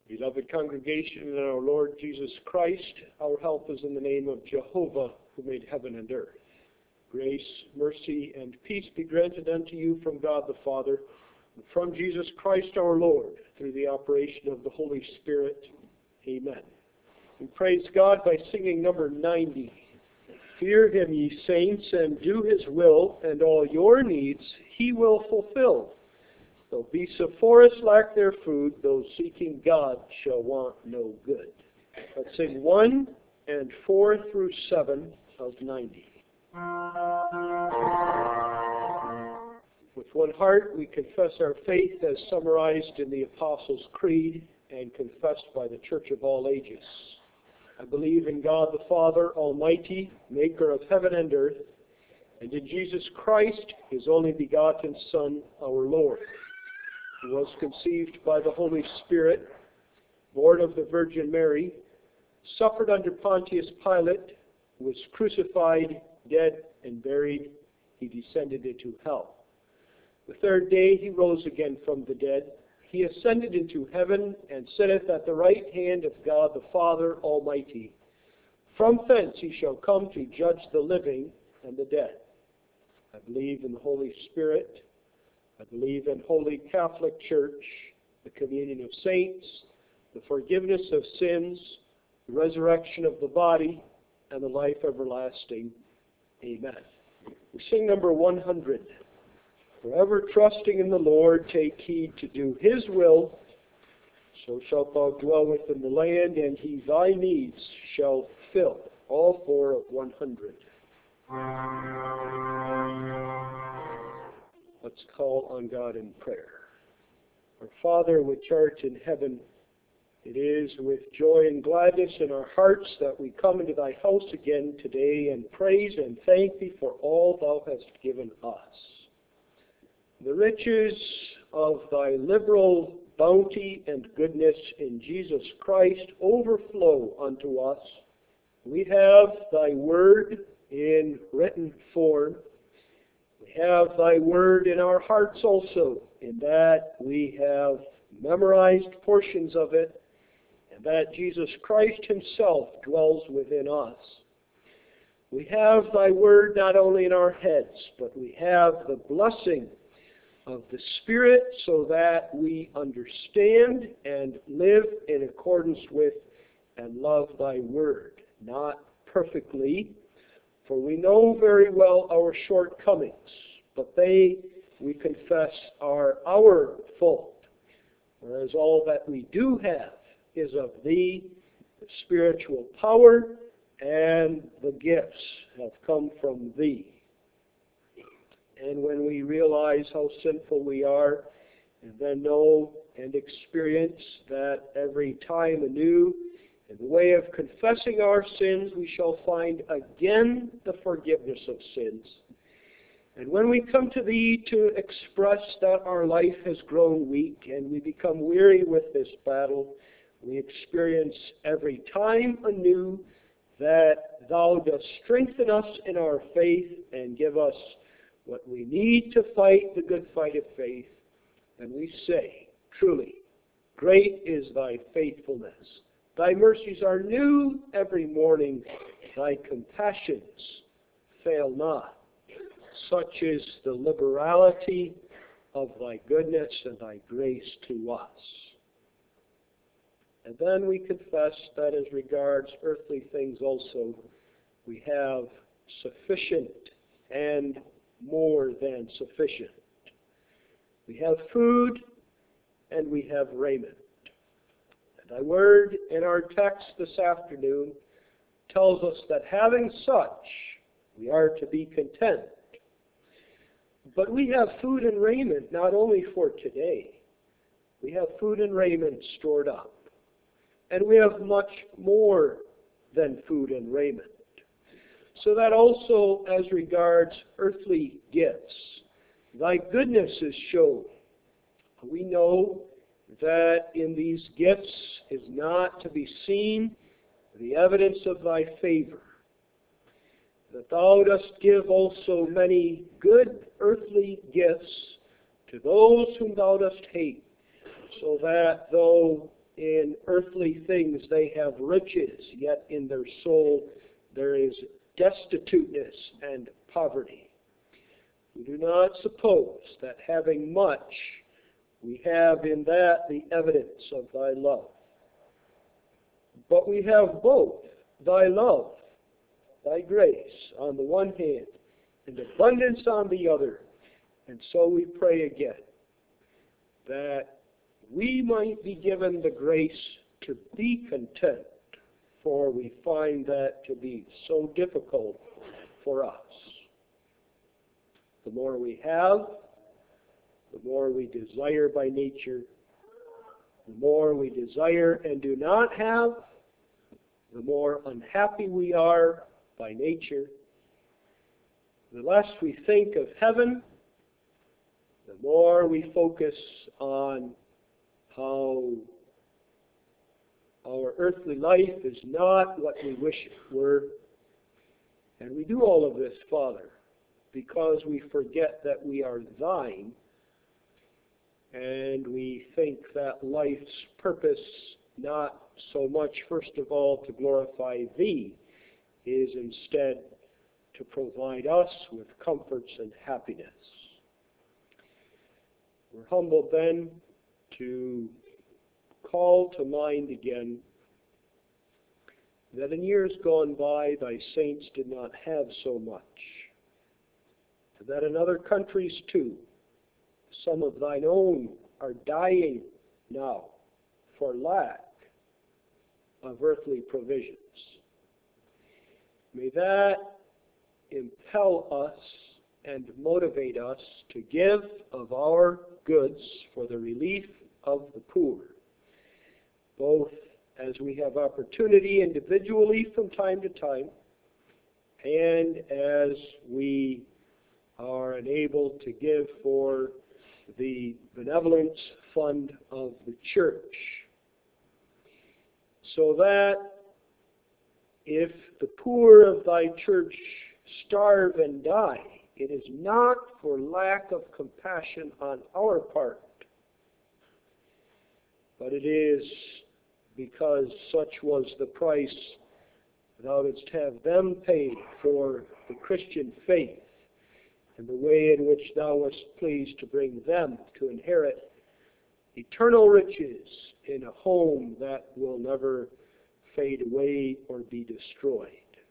Beloved congregation in our Lord Jesus Christ, our help is in the name of Jehovah, who made heaven and earth. Grace, mercy, and peace be granted unto you from God the Father, and from Jesus Christ our Lord, through the operation of the Holy Spirit. Amen. We praise God by singing number 90. Fear him, ye saints, and do his will, and all your needs he will fulfill. Though beasts of forest lack their food, those seeking God shall want no good. Let's sing 1 and 4 through 7 of 90. With one heart, we confess our faith as summarized in the Apostles' Creed and confessed by the Church of all ages. I believe in God the Father Almighty, maker of heaven and earth, and in Jesus Christ, his only begotten Son, our Lord, who was conceived by the Holy Spirit, born of the Virgin Mary, suffered under Pontius Pilate, was crucified, dead, and buried. He descended into hell. The third day he rose again from the dead. He ascended into heaven and sitteth at the right hand of God the Father Almighty. From thence he shall come to judge the living and the dead. I believe in the Holy Spirit. I believe in Holy Catholic Church, the communion of saints, the forgiveness of sins, the resurrection of the body, and the life everlasting. Amen. We sing number 100. Forever trusting in the Lord, take heed to do his will, so shalt thou dwell within the land, and he thy needs shall fill. All 4 of 100. Let's call on God in prayer. Our Father, which art in heaven, it is with joy and gladness in our hearts that we come into thy house again today and praise and thank thee for all thou hast given us. The riches of thy liberal bounty and goodness in Jesus Christ overflow unto us. We have thy word in written form. We have thy word in our hearts also, in that we have memorized portions of it, and that Jesus Christ himself dwells within us. We have thy word not only in our heads, but we have the blessing of the Spirit so that we understand and live in accordance with and love thy word. Not perfectly, for we know very well our shortcomings, but they, we confess, are our fault. Whereas all that we do have is of thee, the spiritual power and the gifts have come from thee. And when we realize how sinful we are, and then know and experience that every time anew, in the way of confessing our sins, we shall find again the forgiveness of sins. And when we come to thee to express that our life has grown weak and we become weary with this battle, we experience every time anew that thou dost strengthen us in our faith and give us what we need to fight the good fight of faith. And we say, truly, great is thy faithfulness. Thy mercies are new every morning. Thy compassions fail not. Such is the liberality of thy goodness and thy grace to us. And then we confess that as regards earthly things also, we have sufficient and more than sufficient. We have food and we have raiment. And thy word in our text this afternoon tells us that having such, we are to be content. But we have food and raiment not only for today. We have food and raiment stored up. And we have much more than food and raiment. So that also as regards earthly gifts, thy goodness is shown. We know that in these gifts is not to be seen the evidence of thy favor. That thou dost give also many good earthly gifts to those whom thou dost hate, so that though in earthly things they have riches, yet in their soul there is destituteness and poverty. We do not suppose that having much, we have in that the evidence of thy love. But we have both thy love, thy grace on the one hand, and abundance on the other. And so we pray again that we might be given the grace to be content, for we find that to be so difficult for us. The more we have, the more we desire by nature. The more we desire and do not have, the more unhappy we are by nature. The less we think of heaven, the more we focus on how our earthly life is not what we wish it were. And we do all of this, Father, because we forget that we are thine, and we think that life's purpose, not so much, first of all, to glorify thee, is instead to provide us with comforts and happiness. We're humbled then to call to mind again that in years gone by thy saints did not have so much, that in other countries too, some of thine own are dying now for lack of earthly provisions. May that impel us and motivate us to give of our goods for the relief of the poor, both as we have opportunity individually from time to time, and as we are enabled to give for the benevolence fund of the church, so that if the poor of thy church starve and die, it is not for lack of compassion on our part, but it is because such was the price thou didst have them pay for the Christian faith, and the way in which thou wast pleased to bring them to inherit eternal riches in a home that will never fade away or be destroyed.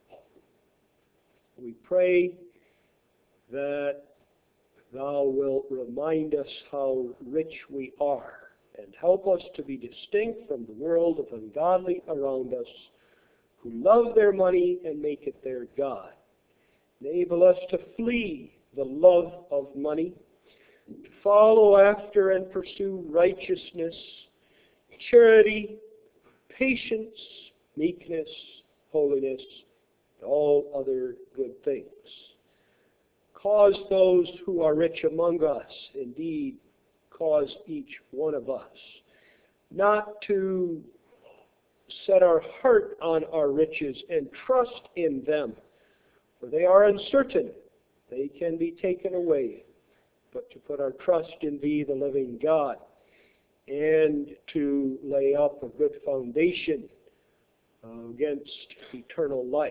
We pray that thou wilt remind us how rich we are, and help us to be distinct from the world of ungodly around us who love their money and make it their God. Enable us to flee the love of money, to follow after and pursue righteousness, charity, patience, meekness, holiness, and all other good things. Cause those who are rich among us, indeed, cause each one of us, not to set our heart on our riches and trust in them, for they are uncertain. They can be taken away, but to put our trust in thee, the living God, and to lay up a good foundation against eternal life.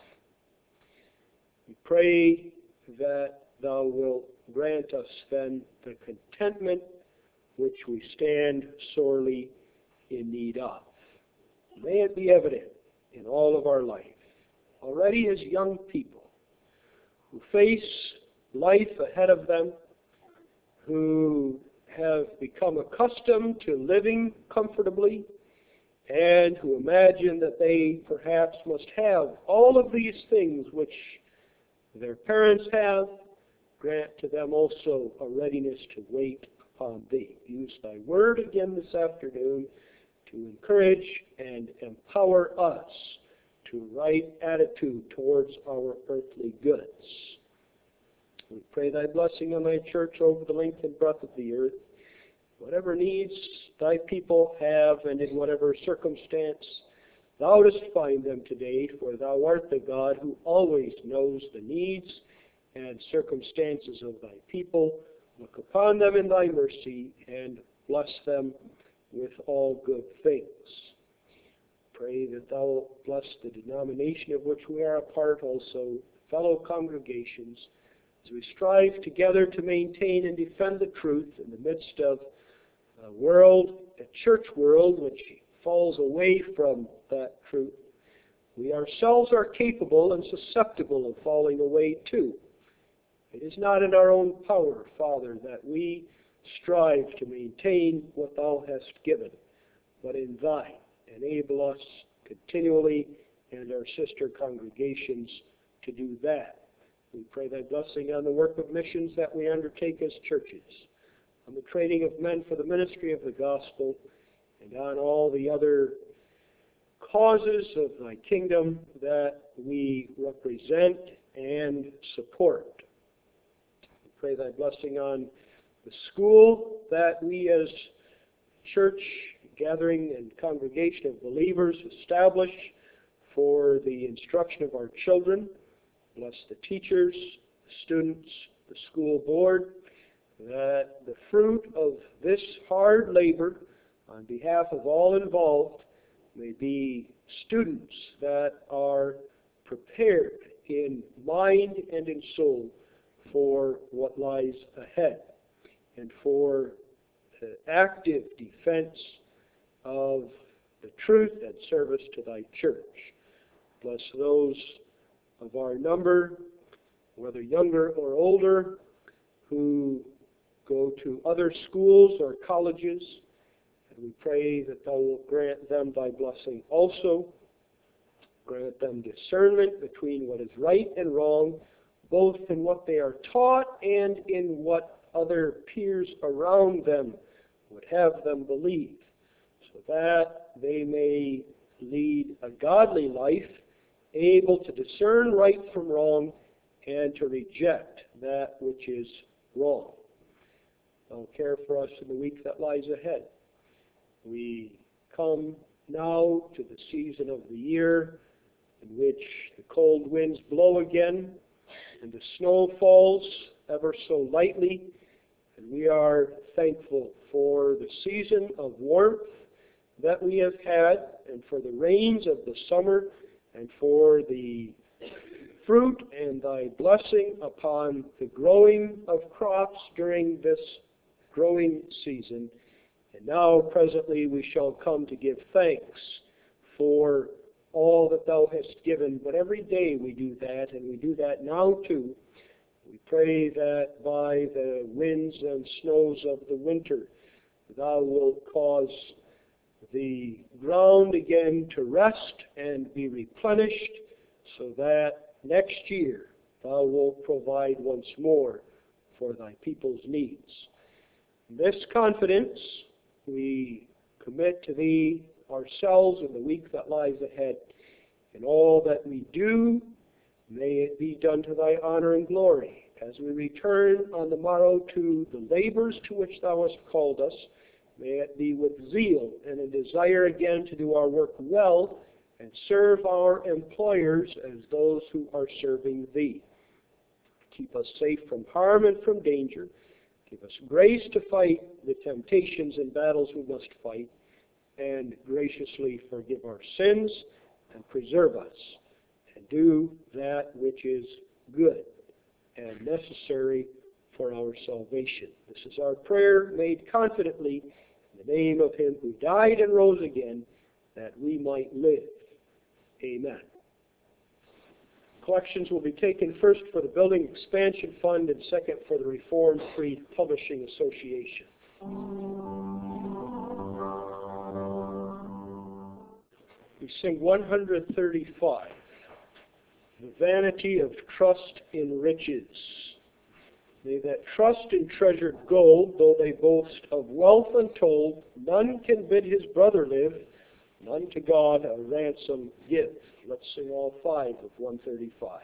We pray that thou wilt grant us then the contentment which we stand sorely in need of. May it be evident in all of our life, already as young people who face life ahead of them, who have become accustomed to living comfortably, and who imagine that they perhaps must have all of these things which their parents have. Grant to them also a readiness to wait upon thee. Use thy word again this afternoon to encourage and empower us to right attitude towards our earthly goods. We pray thy blessing on thy church over the length and breadth of the earth. Whatever needs thy people have, and in whatever circumstance thou dost find them today, for thou art the God who always knows the needs and circumstances of thy people. Look upon them in thy mercy and bless them with all good things. Pray that thou bless the denomination of which we are a part, also fellow congregations, as we strive together to maintain and defend the truth in the midst of a world, a church world, which falls away from that truth. We ourselves are capable and susceptible of falling away too. It is not in our own power, Father, that we strive to maintain what thou hast given, but in thine. Enable us continually and our sister congregations to do that. We pray thy blessing on the work of missions that we undertake as churches, on the training of men for the ministry of the gospel, and on all the other causes of thy kingdom that we represent and support. We pray thy blessing on the school that we as church gathering and congregation of believers establish for the instruction of our children. Bless the teachers, the students, the school board, that the fruit of this hard labor on behalf of all involved may be students that are prepared in mind and in soul for what lies ahead and for the active defense of the truth and service to thy church. Bless those of our number, whether younger or older, who go to other schools or colleges, and we pray that thou wilt grant them thy blessing also. Grant them discernment between what is right and wrong, both in what they are taught and in what other peers around them would have them believe, so that they may lead a godly life, able to discern right from wrong and to reject that which is wrong. Thou care for us in the week that lies ahead. We come now to the season of the year in which the cold winds blow again and the snow falls ever so lightly, and we are thankful for the season of warmth that we have had, and for the rains of the summer, and for the fruit and thy blessing upon the growing of crops during this growing season. And now presently we shall come to give thanks for all that thou hast given, but every day we do that, and we do that now too. We pray that by the winds and snows of the winter, thou wilt cause the ground again to rest and be replenished, so that next year thou wilt provide once more for thy people's needs. In this confidence we commit to thee ourselves in the week that lies ahead. In all that we do, may it be done to thy honor and glory. As we return on the morrow to the labors to which thou hast called us, may it be with zeal and a desire again to do our work well and serve our employers as those who are serving thee. Keep us safe from harm and from danger. Give us grace to fight the temptations and battles we must fight, and graciously forgive our sins and preserve us, and do that which is good and necessary for our salvation. This is our prayer made confidently in the name of him who died and rose again, that we might live. Amen. Collections will be taken first for the Building Expansion Fund and second for the Reformed Free Publishing Association. We sing 135, The Vanity of Trust in Riches. They that trust in treasured gold, though they boast of wealth untold, none can bid his brother live, none to God a ransom give. Let's sing all five of 135.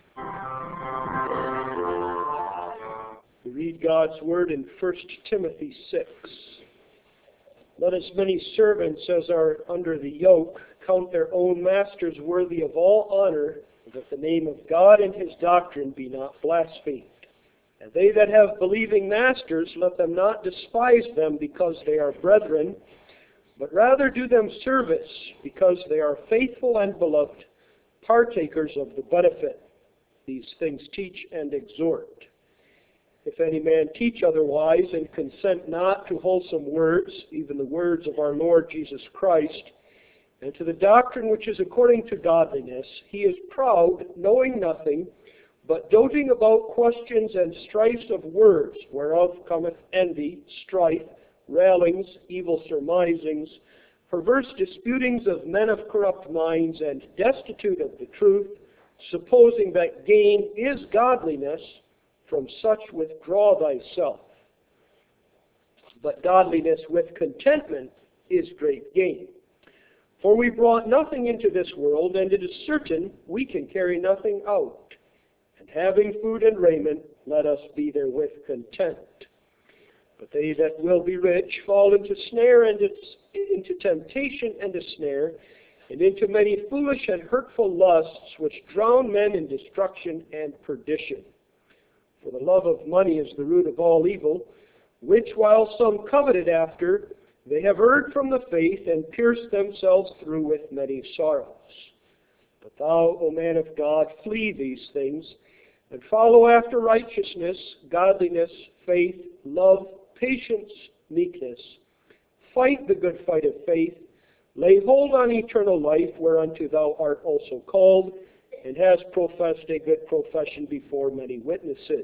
We read God's word in 1 Timothy 6. Let as many servants as are under the yoke count their own masters worthy of all honor, that the name of God and his doctrine be not blasphemed. And they that have believing masters, let them not despise them because they are brethren, but rather do them service, because they are faithful and beloved, partakers of the benefit. These things teach and exhort. If any man teach otherwise, and consent not to wholesome words, even the words of our Lord Jesus Christ, and to the doctrine which is according to godliness, he is proud, knowing nothing, but doting about questions and strifes of words, whereof cometh envy, strife, railings, evil surmisings, perverse disputings of men of corrupt minds, and destitute of the truth, supposing that gain is godliness. From such withdraw thyself. But godliness with contentment is great gain. For we brought nothing into this world, and it is certain we can carry nothing out. And having food and raiment, let us be therewith content. But they that will be rich fall into snare, and into temptation and a snare, and into many foolish and hurtful lusts, which drown men in destruction and perdition. For the love of money is the root of all evil, which while some coveted after, they have erred from the faith, and pierced themselves through with many sorrows. But thou, O man of God, flee these things, and follow after righteousness, godliness, faith, love, patience, meekness. Fight the good fight of faith. Lay hold on eternal life, whereunto thou art also called, and hast professed a good profession before many witnesses.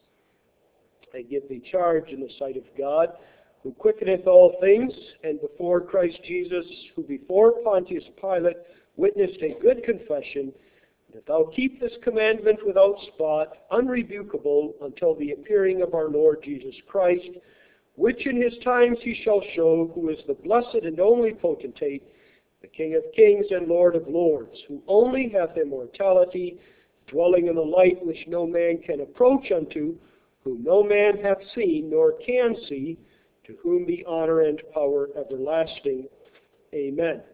I give thee charge in the sight of God, who quickeneth all things, and before Christ Jesus, who before Pontius Pilate witnessed a good confession, that thou keep this commandment without spot, unrebukable, until the appearing of our Lord Jesus Christ, which in his times he shall show, who is the blessed and only potentate, the King of kings and Lord of lords, who only hath immortality, dwelling in the light which no man can approach unto, whom no man hath seen nor can see, to whom be honor and power everlasting. Amen.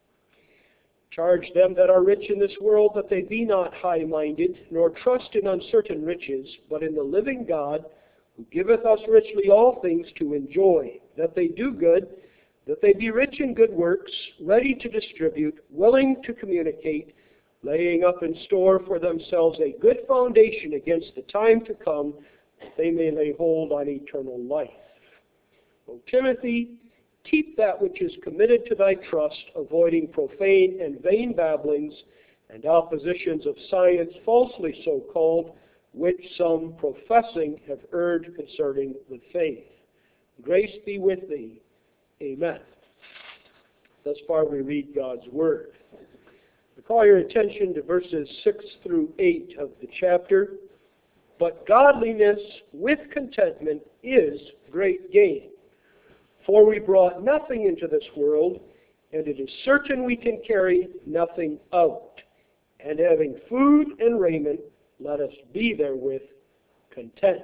Charge them that are rich in this world, that they be not high-minded, nor trust in uncertain riches, but in the living God, who giveth us richly all things to enjoy, that they do good, that they be rich in good works, ready to distribute, willing to communicate, laying up in store for themselves a good foundation against the time to come, that they may lay hold on eternal life. O Timothy, keep that which is committed to thy trust, avoiding profane and vain babblings and oppositions of science, falsely so called, which some professing have erred concerning the faith. Grace be with thee. Amen. Thus far we read God's Word. I call your attention to verses 6 through 8 of the chapter. But godliness with contentment is great gain. For we brought nothing into this world, and it is certain we can carry nothing out. And having food and raiment, let us be therewith content.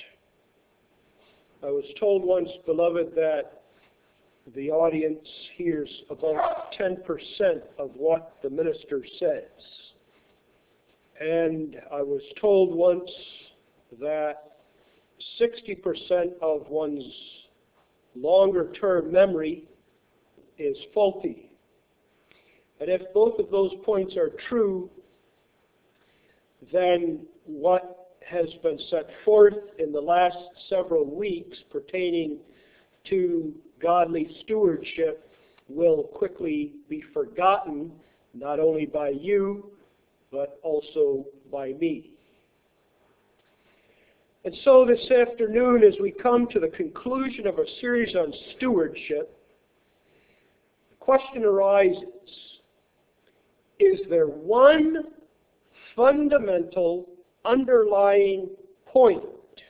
I was told once, beloved, that the audience hears about 10% of what the minister says. And I was told once that 60% of one's longer-term memory is faulty. And if both of those points are true, then what has been set forth in the last several weeks pertaining to godly stewardship will quickly be forgotten, not only by you, but also by me. And so this afternoon, as we come to the conclusion of a series on stewardship, the question arises, is there one fundamental underlying point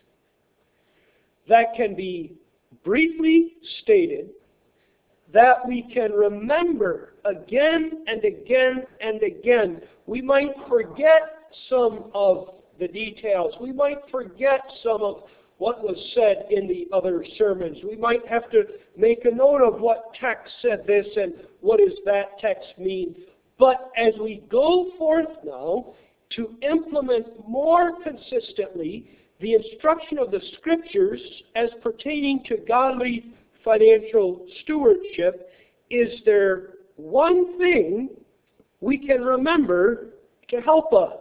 that can be briefly stated, that we can remember again and again and again? We might forget some of the details. We might forget some of what was said in the other sermons. We might have to make a note of what text said this and what does that text mean. But as we go forth now to implement more consistently the instruction of the Scriptures as pertaining to godly financial stewardship, is there one thing we can remember to help us?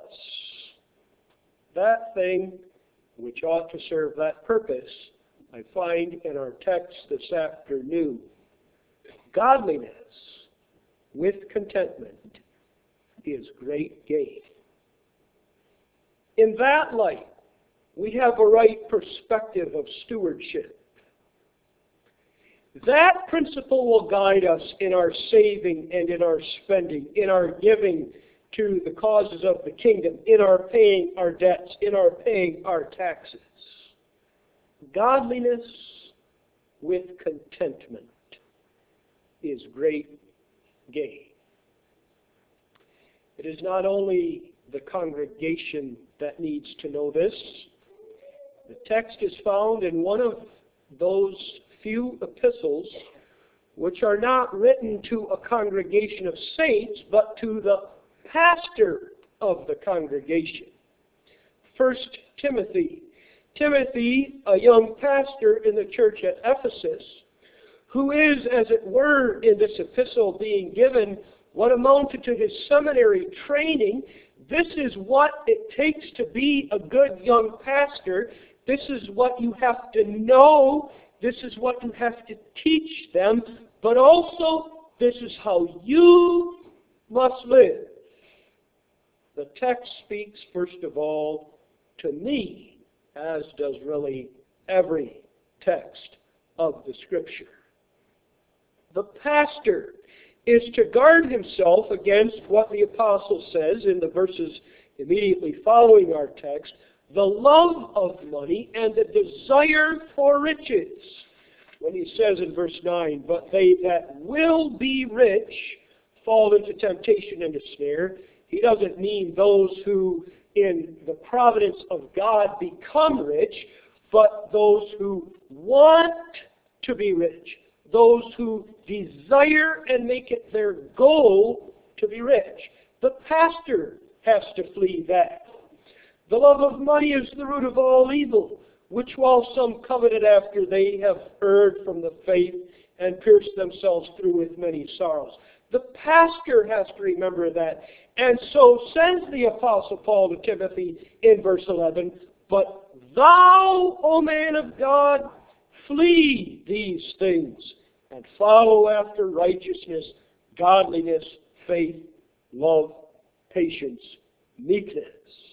That thing which ought to serve that purpose, I find in our text this afternoon. Godliness with contentment is great gain. In that light, we have a right perspective of stewardship. That principle will guide us in our saving and in our spending, in our giving to the causes of the kingdom, in our paying our debts, in our paying our taxes. Godliness with contentment is great gain. It is not only the congregation that needs to know this. The text is found in one of those few epistles which are not written to a congregation of saints, but to the pastor of the congregation. 1 Timothy. Timothy, a young pastor in the church at Ephesus, who is, as it were, in this epistle being given what amounted to his seminary training. This is what it takes to be a good young pastor. This is what you have to know. This is what you have to teach them. But also, this is how you must live. The text speaks, first of all, to me, as does really every text of the Scripture. The pastor is to guard himself against what the apostle says in the verses immediately following our text, the love of money and the desire for riches. When he says in verse 9, but they that will be rich fall into temptation and a snare, he doesn't mean those who in the providence of God become rich, but those who want to be rich. Those who desire and make it their goal to be rich. The pastor has to flee that. The love of money is the root of all evil, which while some coveted after, they have erred from the faith and pierced themselves through with many sorrows. The pastor has to remember that. And so says the Apostle Paul to Timothy in verse 11, but thou, O man of God, flee these things and follow after righteousness, godliness, faith, love, patience, meekness.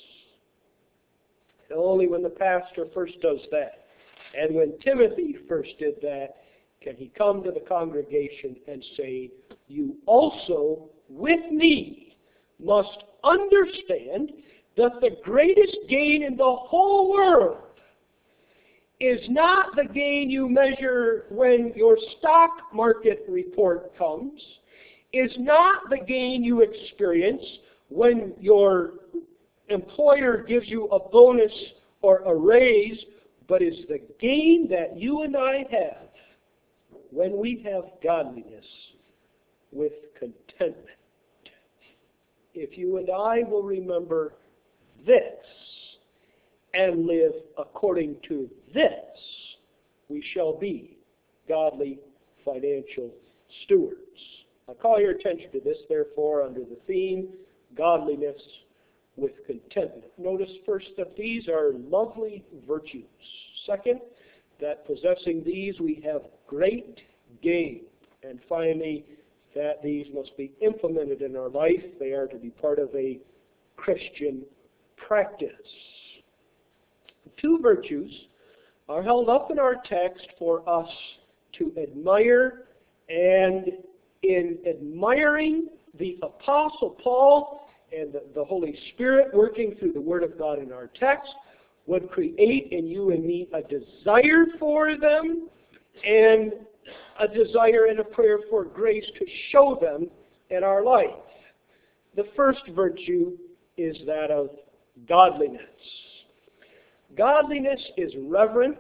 And only when the pastor first does that, and when Timothy first did that, can he come to the congregation and say, you also, with me, must understand that the greatest gain in the whole world is not the gain you measure when your stock market report comes, is not the gain you experience when your employer gives you a bonus or a raise, but is the gain that you and I have when we have godliness with contentment. If you and I will remember this and live according to this, we shall be godly financial stewards. I call your attention to this, therefore, under the theme, godliness with contentment. Notice first that these are lovely virtues. Second, that possessing these we have great gain. And finally, that these must be implemented in our life. They are to be part of a Christian practice. Two virtues are held up in our text for us to admire, and in admiring the Apostle Paul and the Holy Spirit working through the Word of God in our text would create in you and me a desire for them and a desire and a prayer for grace to show them in our life. The first virtue is that of godliness. Godliness is reverence,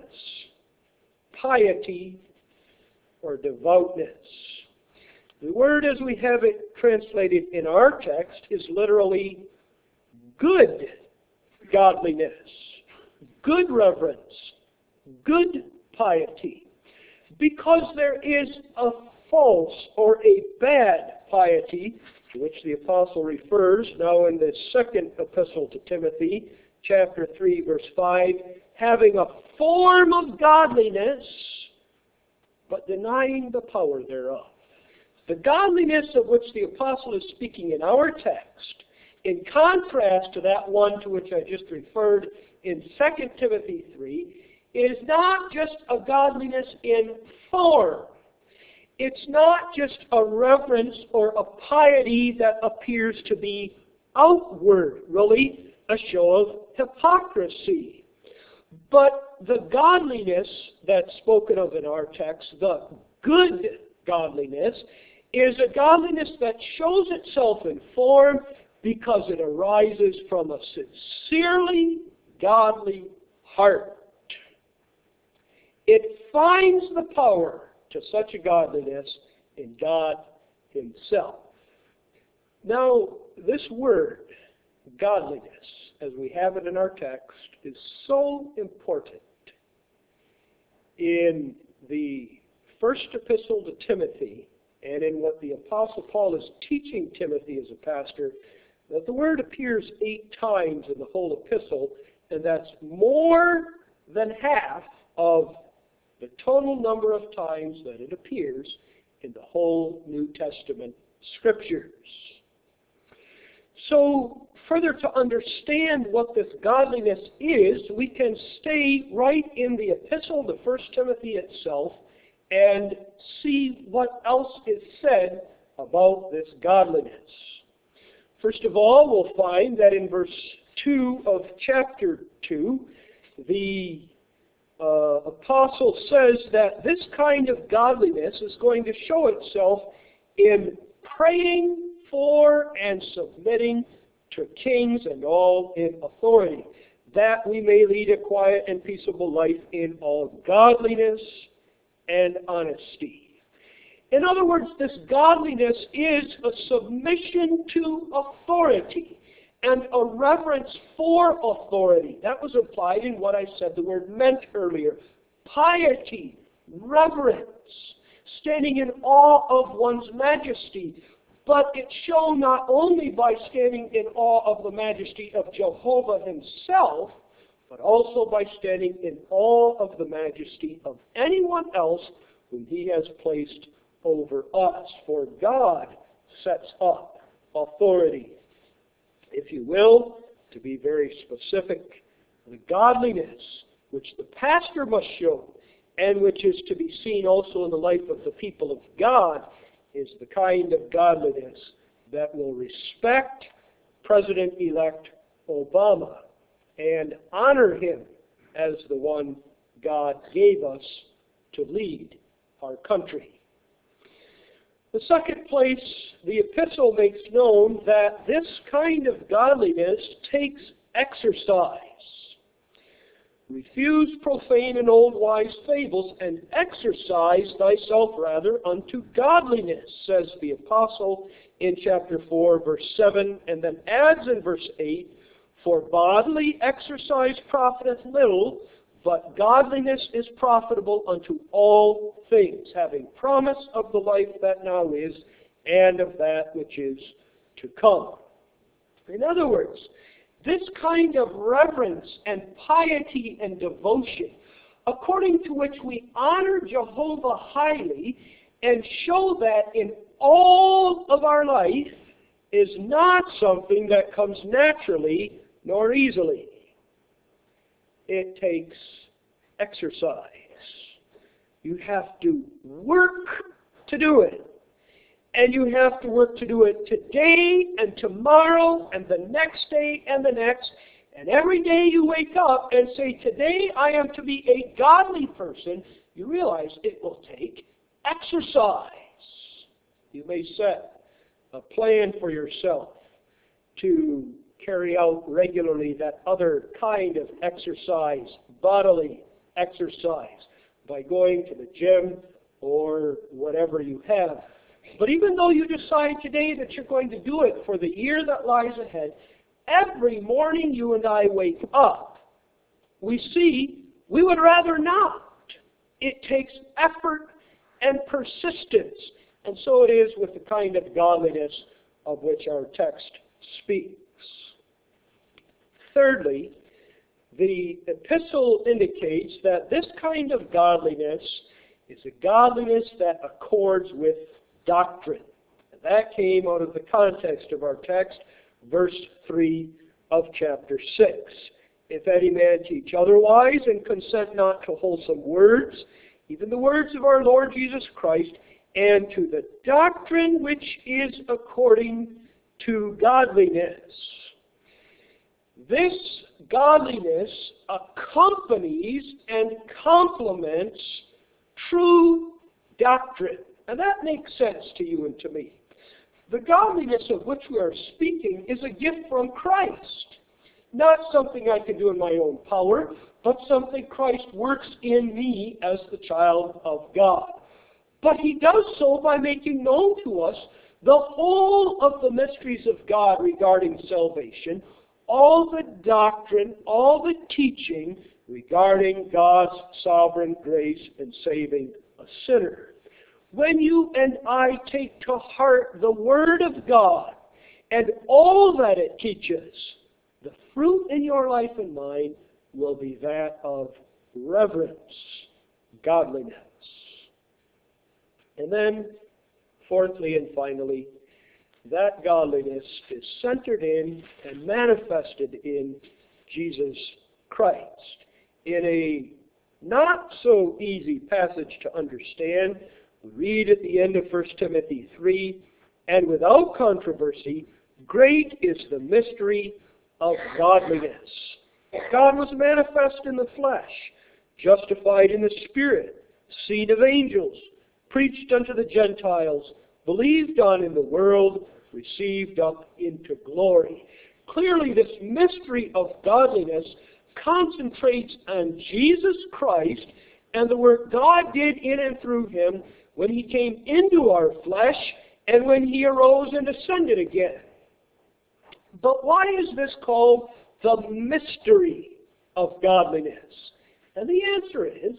piety, or devoutness. The word as we have it translated in our text is literally good godliness, good reverence, good piety. Because there is a false or a bad piety, to which the apostle refers now in the second epistle to Timothy, chapter 3, verse 5, having a form of godliness, but denying the power thereof. The godliness of which the apostle is speaking in our text, in contrast to that one to which I just referred in 2 Timothy 3, is not just a godliness in form. It's not just a reverence or a piety that appears to be outward, really a show of hypocrisy. But the godliness that's spoken of in our text, the good godliness, is a godliness that shows itself in form because it arises from a sincerely godly heart. It finds the power to such a godliness in God Himself. Now, this word, godliness, as we have it in our text, is so important. In the first epistle to Timothy, and in what the Apostle Paul is teaching Timothy as a pastor, that the word appears 8 times in the whole epistle, and that's more than half of the total number of times that it appears in the whole New Testament Scriptures. So, further to understand what this godliness is, we can stay right in the epistle to 1 Timothy itself and see what else is said about this godliness. First of all, we'll find that in verse 2 of chapter 2, the apostle says that this kind of godliness is going to show itself in praying for and submitting to kings and all in authority, that we may lead a quiet and peaceable life in all godliness and honesty. In other words, this godliness is a submission to authority and a reverence for authority. That was implied in what I said the word meant earlier. Piety, reverence, standing in awe of one's majesty. But it's shown not only by standing in awe of the majesty of Jehovah Himself, but also by standing in awe of the majesty of anyone else whom He has placed over us. For God sets up authority. If you will, to be very specific, the godliness which the pastor must show, and which is to be seen also in the life of the people of God, is the kind of godliness that will respect President-elect Obama and honor him as the one God gave us to lead our country. The second place, the epistle makes known that this kind of godliness takes exercise. Refuse profane and old wise fables, and exercise thyself rather unto godliness, says the apostle in chapter 4, verse 7, and then adds in verse 8, for bodily exercise profiteth little, but godliness is profitable unto all things, having promise of the life that now is, and of that which is to come. In other words, this kind of reverence and piety and devotion, according to which we honor Jehovah highly and show that in all of our life, is not something that comes naturally nor easily. It takes exercise. You have to work to do it. And you have to work to do it today and tomorrow and the next day and the next. And every day you wake up and say, today I am to be a godly person, you realize it will take exercise. You may set a plan for yourself to carry out regularly that other kind of exercise, bodily exercise, by going to the gym or whatever you have. But even though you decide today that you're going to do it for the year that lies ahead, every morning you and I wake up, we see we would rather not. It takes effort and persistence. And so it is with the kind of godliness of which our text speaks. Thirdly, the epistle indicates that this kind of godliness is a godliness that accords with doctrine. And that came out of the context of our text, verse 3 of chapter 6. If any man teach otherwise and consent not to wholesome words, even the words of our Lord Jesus Christ, and to the doctrine which is according to godliness. This godliness accompanies and complements true doctrine. And that makes sense to you and to me. The godliness of which we are speaking is a gift from Christ. Not something I can do in my own power, but something Christ works in me as the child of God. But He does so by making known to us the whole of the mysteries of God regarding salvation, all the doctrine, all the teaching regarding God's sovereign grace in saving a sinner. When you and I take to heart the Word of God and all that it teaches, the fruit in your life and mine will be that of reverence, godliness. And then, fourthly and finally, that godliness is centered in and manifested in Jesus Christ. In a not so easy passage to understand, we read at the end of 1 Timothy 3, and without controversy, great is the mystery of godliness. God was manifest in the flesh, justified in the Spirit, seen of angels, preached unto the Gentiles, believed on in the world, received up into glory. Clearly, this mystery of godliness concentrates on Jesus Christ and the work God did in and through Him when He came into our flesh and when He arose and ascended again. But why is this called the mystery of godliness? And the answer is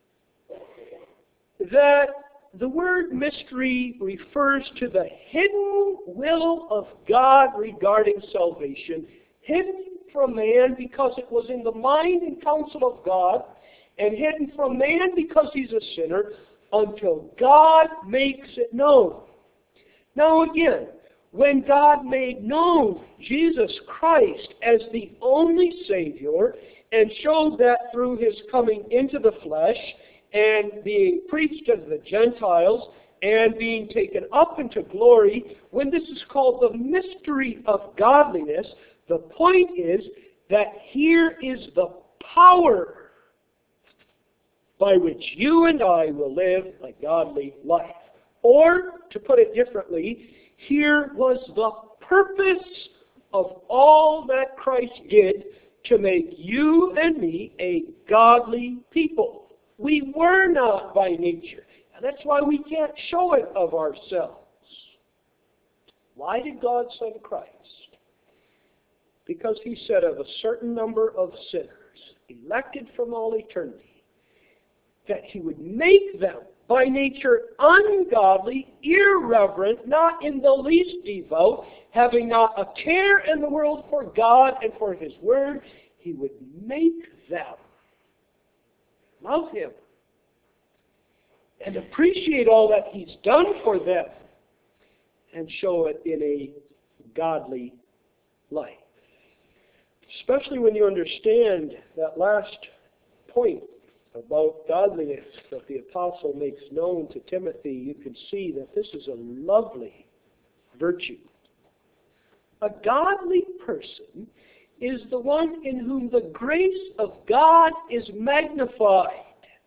that the word mystery refers to the hidden will of God regarding salvation, hidden from man because it was in the mind and counsel of God, and hidden from man because he's a sinner, until God makes it known. Now again, when God made known Jesus Christ as the only Savior, and showed that through His coming into the flesh, and being preached unto the Gentiles, and being taken up into glory, when this is called the mystery of godliness, the point is that here is the power by which you and I will live a godly life. Or, to put it differently, here was the purpose of all that Christ did to make you and me a godly people. We were not by nature. And that's why we can't show it of ourselves. Why did God send Christ? Because He said of a certain number of sinners, elected from all eternity, that He would make them by nature ungodly, irreverent, not in the least devout, having not a care in the world for God and for His Word. He would make them love Him and appreciate all that He's done for them and show it in a godly life. Especially when you understand that last point about godliness that the apostle makes known to Timothy, you can see that this is a lovely virtue. A godly person is the one in whom the grace of God is magnified.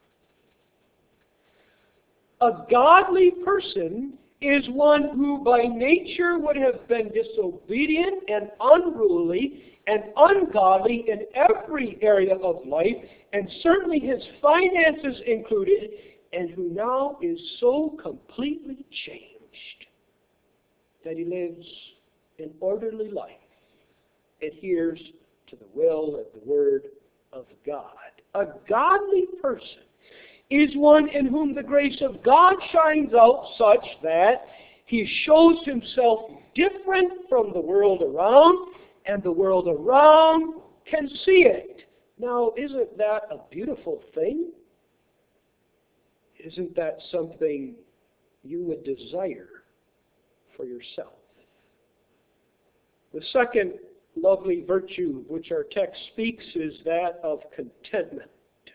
A godly person is one who by nature would have been disobedient and unruly and ungodly in every area of life, and certainly his finances included, and who now is so completely changed that he lives an orderly life, adheres to the will and the Word of God. A godly person is one in whom the grace of God shines out such that he shows himself different from the world around, and the world around can see it. Now, isn't that a beautiful thing? Isn't that something you would desire for yourself? The second lovely virtue which our text speaks is that of contentment.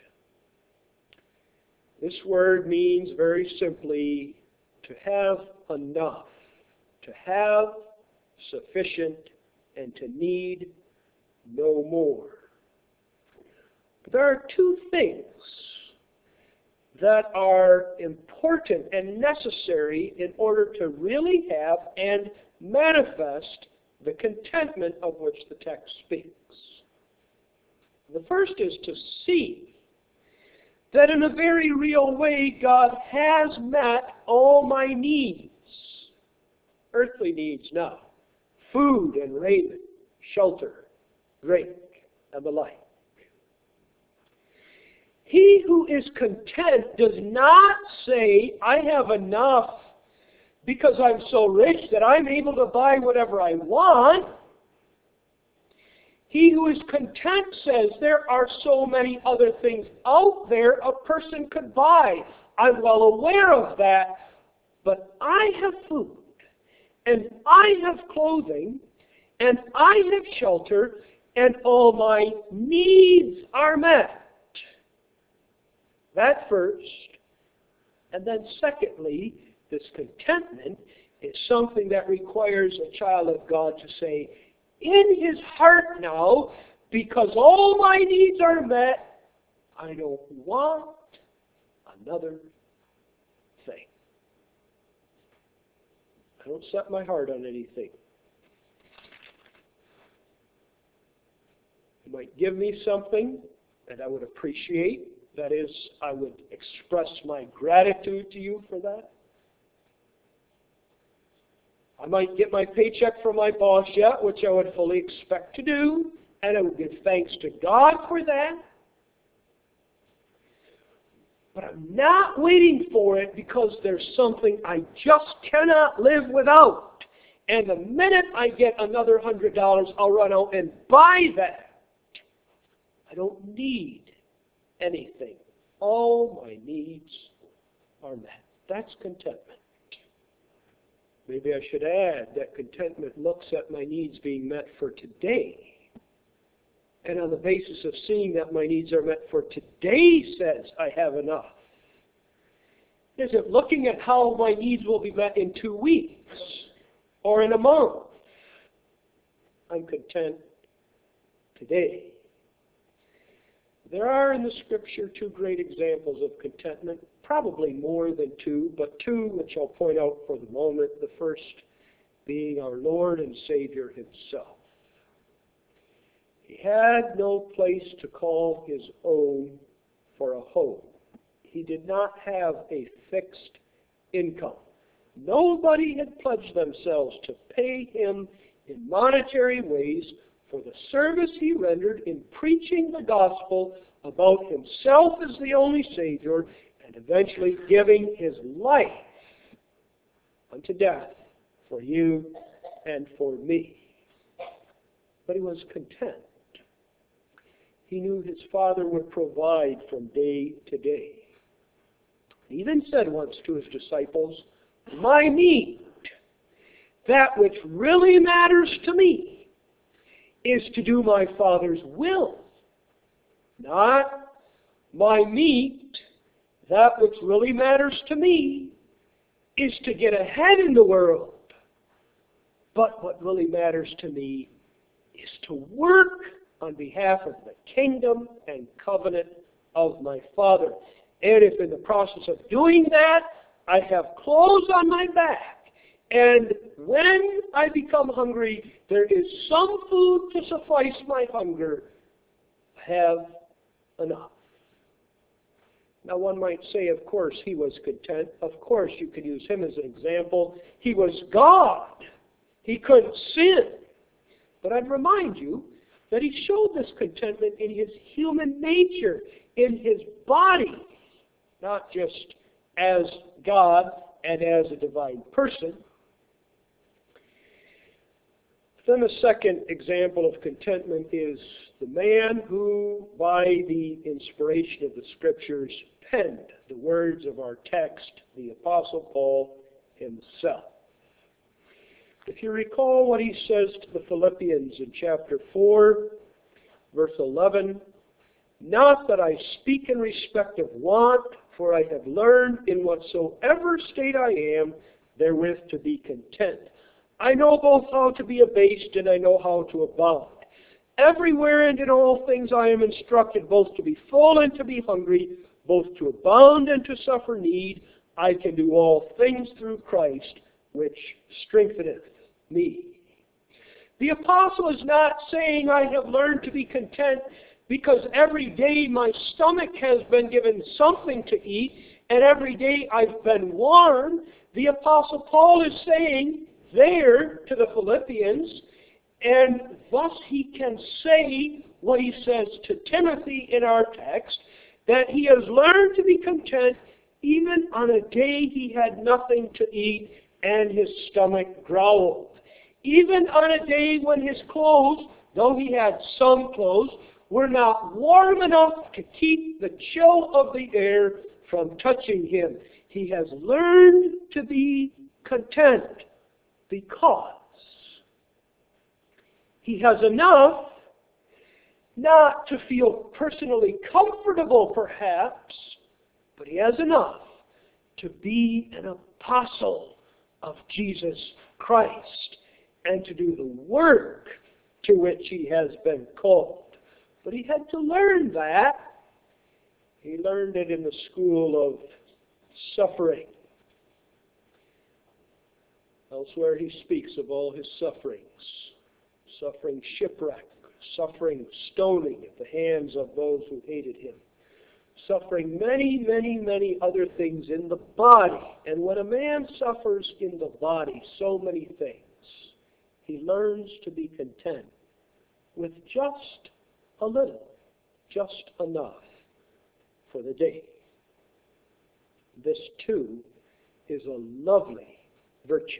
This word means very simply to have enough, to have sufficient, and to need no more. But there are two things that are important and necessary in order to really have and manifest the contentment of which the text speaks. The first is to see that in a very real way God has met all my needs. Earthly needs now. Food and raiment, shelter, drink, and the like. He who is content does not say, I have enough because I'm so rich that I'm able to buy whatever I want. He who is content says, there are so many other things out there a person could buy. I'm well aware of that, but I have food, and I have clothing, and I have shelter, and all my needs are met. That first. And then secondly, this contentment is something that requires a child of God to say, in his heart now, because all my needs are met, I don't want another thing. I don't set my heart on anything. You might give me something that I would appreciate. That is, I would express my gratitude to you for that. I might get my paycheck from my boss yet, which I would fully expect to do, and I would give thanks to God for that. But I'm not waiting for it because there's something I just cannot live without. And the minute I get another $100, I'll run out and buy that. I don't need anything. All my needs are met. That's contentment. Maybe I should add that contentment looks at my needs being met for today. And on the basis of seeing that my needs are met for today says I have enough. Is it looking at how my needs will be met in 2 weeks or in a month? I'm content today. There are in the Scripture two great examples of contentment, probably more than two, but two which I'll point out for the moment. The first being our Lord and Savior himself. He had no place to call his own for a home. He did not have a fixed income. Nobody had pledged themselves to pay him in monetary ways for the service he rendered in preaching the gospel about himself as the only Savior and eventually giving his life unto death for you and for me. But he was content. He knew his Father would provide from day to day. He even said once to his disciples, my need, that which really matters to me, is to do my Father's will. Not my meat, that which really matters to me, is to get ahead in the world. But what really matters to me is to work on behalf of the kingdom and covenant of my Father. And if in the process of doing that, I have clothes on my back, and when I become hungry, there is some food to suffice my hunger, I have enough. Now one might say, of course, he was content. Of course, you could use him as an example. He was God. He couldn't sin. But I'd remind you that he showed this contentment in his human nature, in his body. not just as God and as a divine person. Then the second example of contentment is the man who, by the inspiration of the Scriptures, penned the words of our text, the Apostle Paul himself. If you recall what he says to the Philippians in chapter 4, verse 11, "Not that I speak in respect of want, for I have learned in whatsoever state I am, therewith to be content. I know both how to be abased and I know how to abound. Everywhere and in all things I am instructed both to be full and to be hungry, both to abound and to suffer need. I can do all things through Christ, which strengtheneth me." The apostle is not saying I have learned to be content because every day my stomach has been given something to eat and every day I've been warm. The apostle Paul is saying there to the Philippians, and thus he can say what he says to Timothy in our text, that he has learned to be content even on a day he had nothing to eat and his stomach growled. Even on a day when his clothes, though he had some clothes, were not warm enough to keep the chill of the air from touching him. He has learned to be content because he has enough not to feel personally comfortable perhaps, but he has enough to be an apostle of Jesus Christ and to do the work to which he has been called. But he had to learn that. He learned it in the school of suffering. Elsewhere he speaks of all his sufferings. Suffering shipwreck, suffering stoning at the hands of those who hated him. Suffering many, many, many other things in the body. And when a man suffers in the body so many things, he learns to be content with just a little, just enough for the day. This too is a lovely virtue.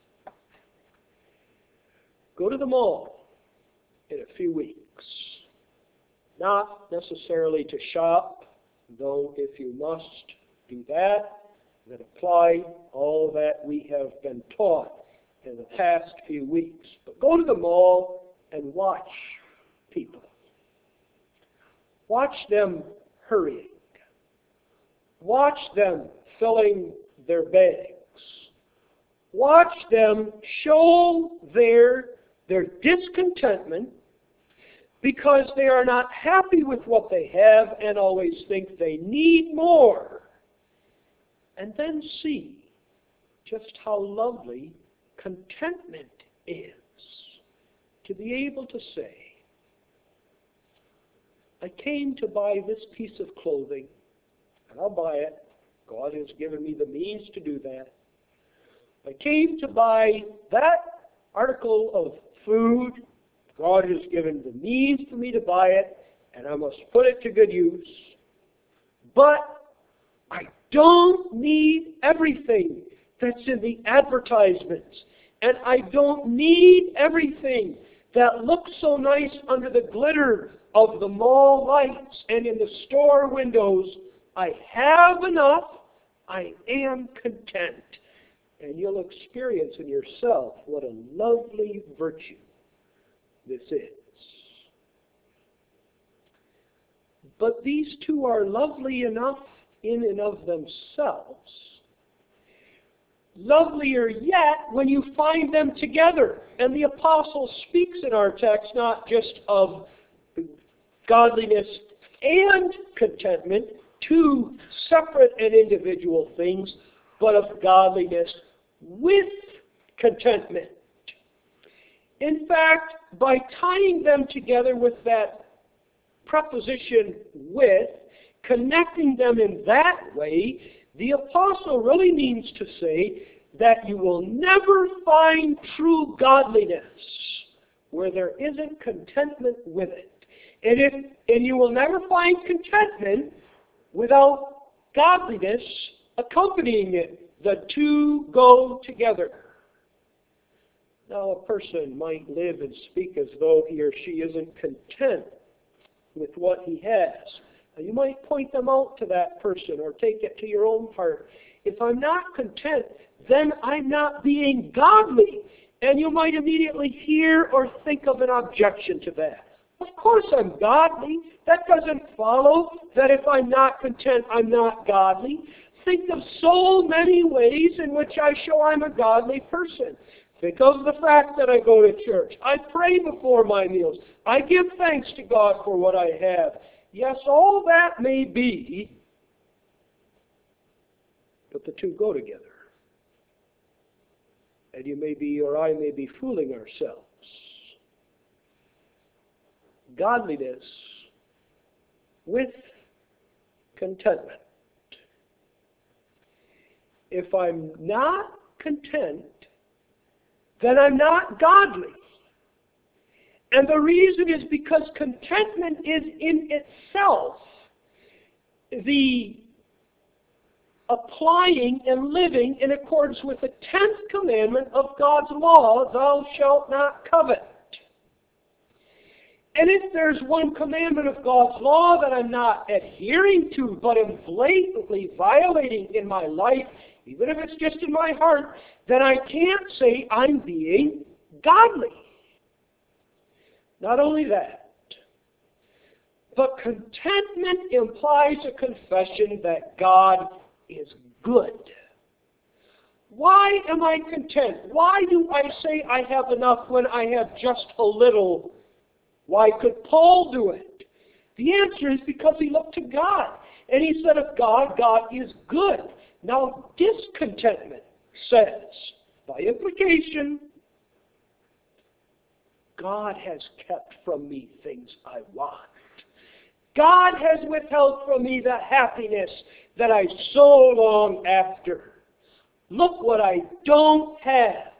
Go to the mall in a few weeks. Not necessarily to shop, though if you must do that, then apply all that we have been taught in the past few weeks. But go to the mall and watch people. Watch them hurrying. Watch them filling their bags. Watch them show their discontentment because they are not happy with what they have and always think they need more. And then see just how lovely contentment is. To be able to say, I came to buy this piece of clothing, and I'll buy it. God has given me the means to do that. I came to buy that article of food. God has given the means for me to buy it, and I must put it to good use. But I don't need everything that's in the advertisements. And I don't need everything that looks so nice under the glitter of the mall lights and in the store windows. I have enough. I am content. And you'll experience in yourself what a lovely virtue this is. But these two are lovely enough in and of themselves. Lovelier yet when you find them together. And the apostle speaks in our text not just of godliness and contentment, two separate and individual things, but of godliness with contentment. In fact, by tying them together with that preposition with, connecting them in that way, the apostle really means to say that you will never find true godliness where there isn't contentment with it. And you will never find contentment without godliness accompanying it. The two go together. Now, a person might live and speak as though he or she isn't content with what he has. Now, you might point them out to that person or take it to your own heart. If I'm not content, then I'm not being godly. And you might immediately hear or think of an objection to that. Of course I'm godly. That doesn't follow that if I'm not content, I'm not godly. Think of so many ways in which I show I'm a godly person. Think of the fact that I go to church. I pray before my meals. I give thanks to God for what I have. Yes, all that may be, but the two go together. And you may be, or I may be, fooling ourselves. Godliness with contentment. If I'm not content, then I'm not godly. And the reason is because contentment is in itself the applying and living in accordance with the 10th commandment of God's law, thou shalt not covet. And if there's one commandment of God's law that I'm not adhering to, but am blatantly violating in my life, even if it's just in my heart, then I can't say I'm being godly. Not only that, but contentment implies a confession that God is good. Why am I content? Why do I say I have enough when I have just a little? Why could Paul do it? The answer is because he looked to God. And he said of God, God is good. Now, discontentment says, by implication, God has kept from me things I want. God has withheld from me the happiness that I so long after. Look what I don't have.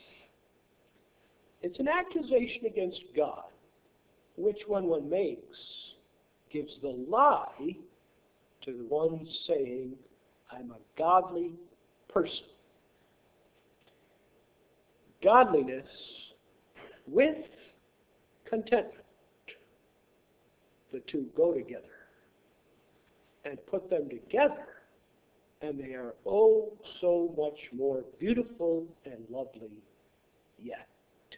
It's an accusation against God, which when one makes, gives the lie to the one saying, I'm a godly person. Godliness with contentment. The two go together. And put them together, and they are oh so much more beautiful and lovely yet.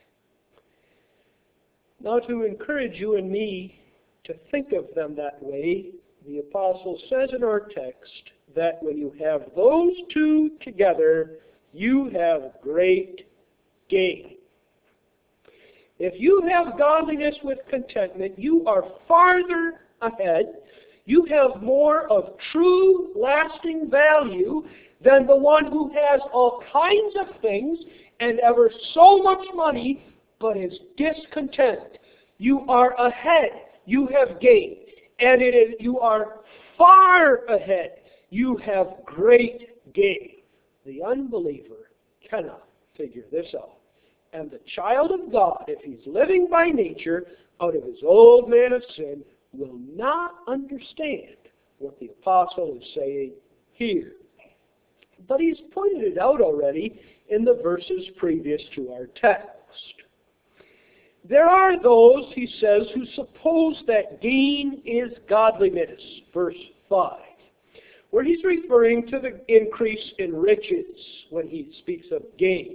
Now, to encourage you and me to think of them that way, the apostle says in our text that when you have those two together, you have great gain. If you have godliness with contentment, you are farther ahead. You have more of true, lasting value than the one who has all kinds of things and ever so much money, but is discontent. You are ahead. You have gained. And you are far ahead. You have great gain. The unbeliever cannot figure this out. And the child of God, if he's living by nature out of his old man of sin, will not understand what the apostle is saying here. But he's pointed it out already in the verses previous to our text. There are those, he says, who suppose that gain is godliness, verse 5, where he's referring to the increase in riches when he speaks of gain.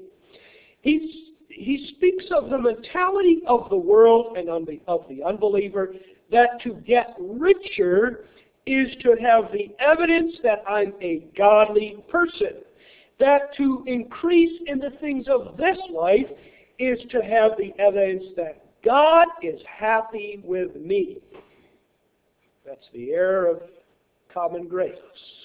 He speaks of the mentality of the world and of the unbeliever that to get richer is to have the evidence that I'm a godly person. That to increase in the things of this life is to have the evidence that God is happy with me. That's the error of common grace.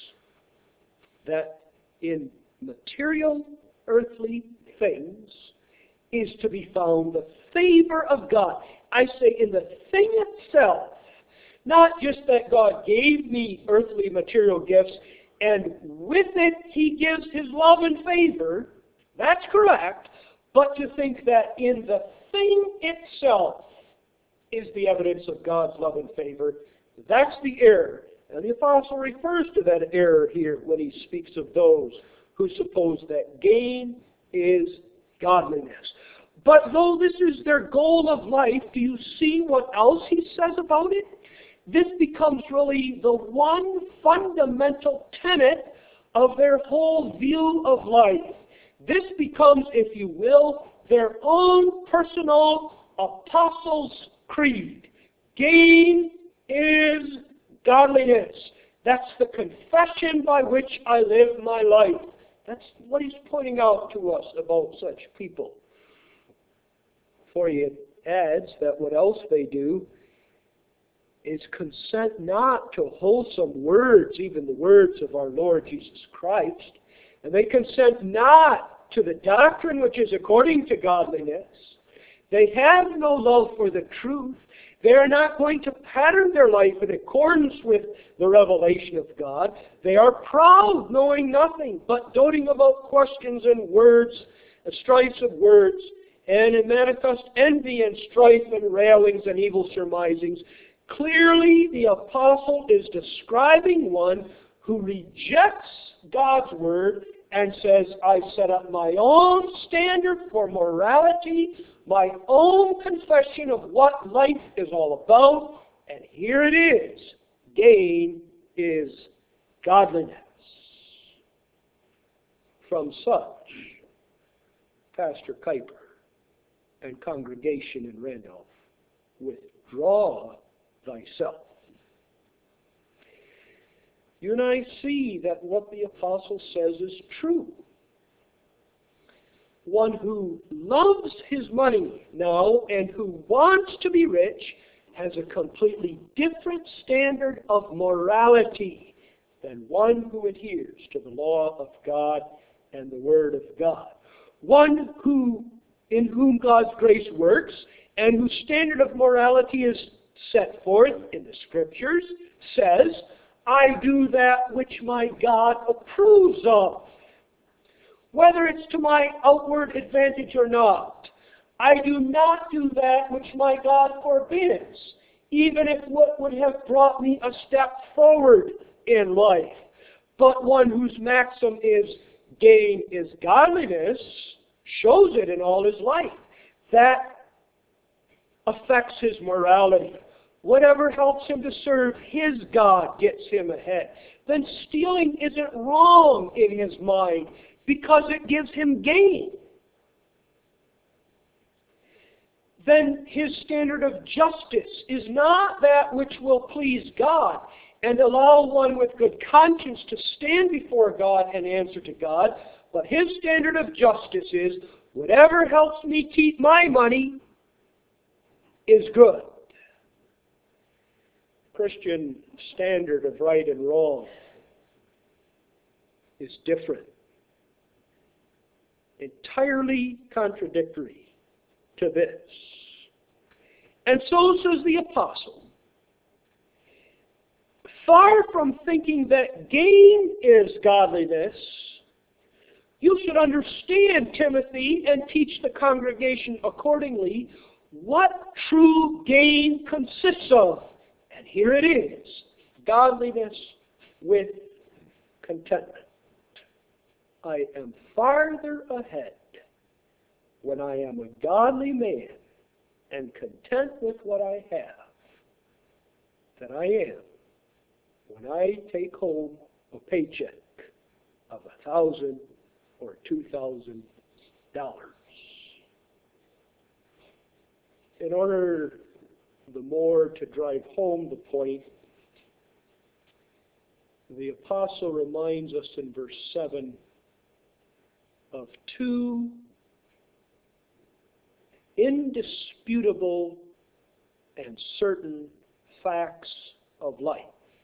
That in material, earthly things is to be found the favor of God. I say in the thing itself, not just that God gave me earthly material gifts and with it he gives his love and favor, that's correct, but to think that in the thing itself is the evidence of God's love and favor, that's the error. And the apostle refers to that error here when he speaks of those who suppose that gain is godliness. But though this is their goal of life, do you see what else he says about it? This becomes really the one fundamental tenet of their whole view of life. This becomes, if you will, their own personal apostles' creed. Gain is godliness. That's the confession by which I live my life. That's what he's pointing out to us about such people. For he adds that what else they do is consent not to wholesome words, even the words of our Lord Jesus Christ. And they consent not to the doctrine which is according to godliness. They have no love for the truth. They are not going to pattern their life in accordance with the revelation of God. They are proud, knowing nothing, but doting about questions and words, and strifes of words, and in manifest envy and strife and railings and evil surmisings. Clearly, the apostle is describing one who rejects God's word and says, I set up my own standard for morality, my own confession of what life is all about, and here it is. Gain is godliness. From such, Pastor Kuiper and congregation in Randolph, withdraw thyself. You and I see that what the apostle says is true. One who loves his money now and who wants to be rich has a completely different standard of morality than one who adheres to the law of God and the Word of God. One in whom God's grace works and whose standard of morality is set forth in the Scriptures says, I do that which my God approves of. Whether it's to my outward advantage or not, I do not do that which my God forbids, even if what would have brought me a step forward in life. But one whose maxim is gain is godliness shows it in all his life. That affects his morality. Whatever helps him to serve his God gets him ahead. Then stealing isn't wrong in his mind because it gives him gain. Then his standard of justice is not that which will please God and allow one with good conscience to stand before God and answer to God, but his standard of justice is whatever helps me keep my money is good. Christian standard of right and wrong is different. Entirely contradictory to this. And so says the apostle. Far from thinking that gain is godliness, you should understand, Timothy, and teach the congregation accordingly what true gain consists of. And here it is, godliness with contentment. I am farther ahead when I am a godly man and content with what I have than I am when I take home a paycheck of $1,000 or $2,000. In order the more to drive home the point, the apostle reminds us in verse 7 of two indisputable and certain facts of life.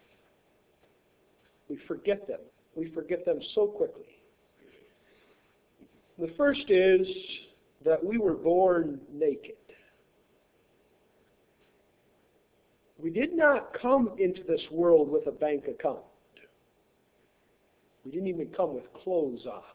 We forget them. We forget them so quickly. The first is that we were born naked. We did not come into this world with a bank account. We didn't even come with clothes on.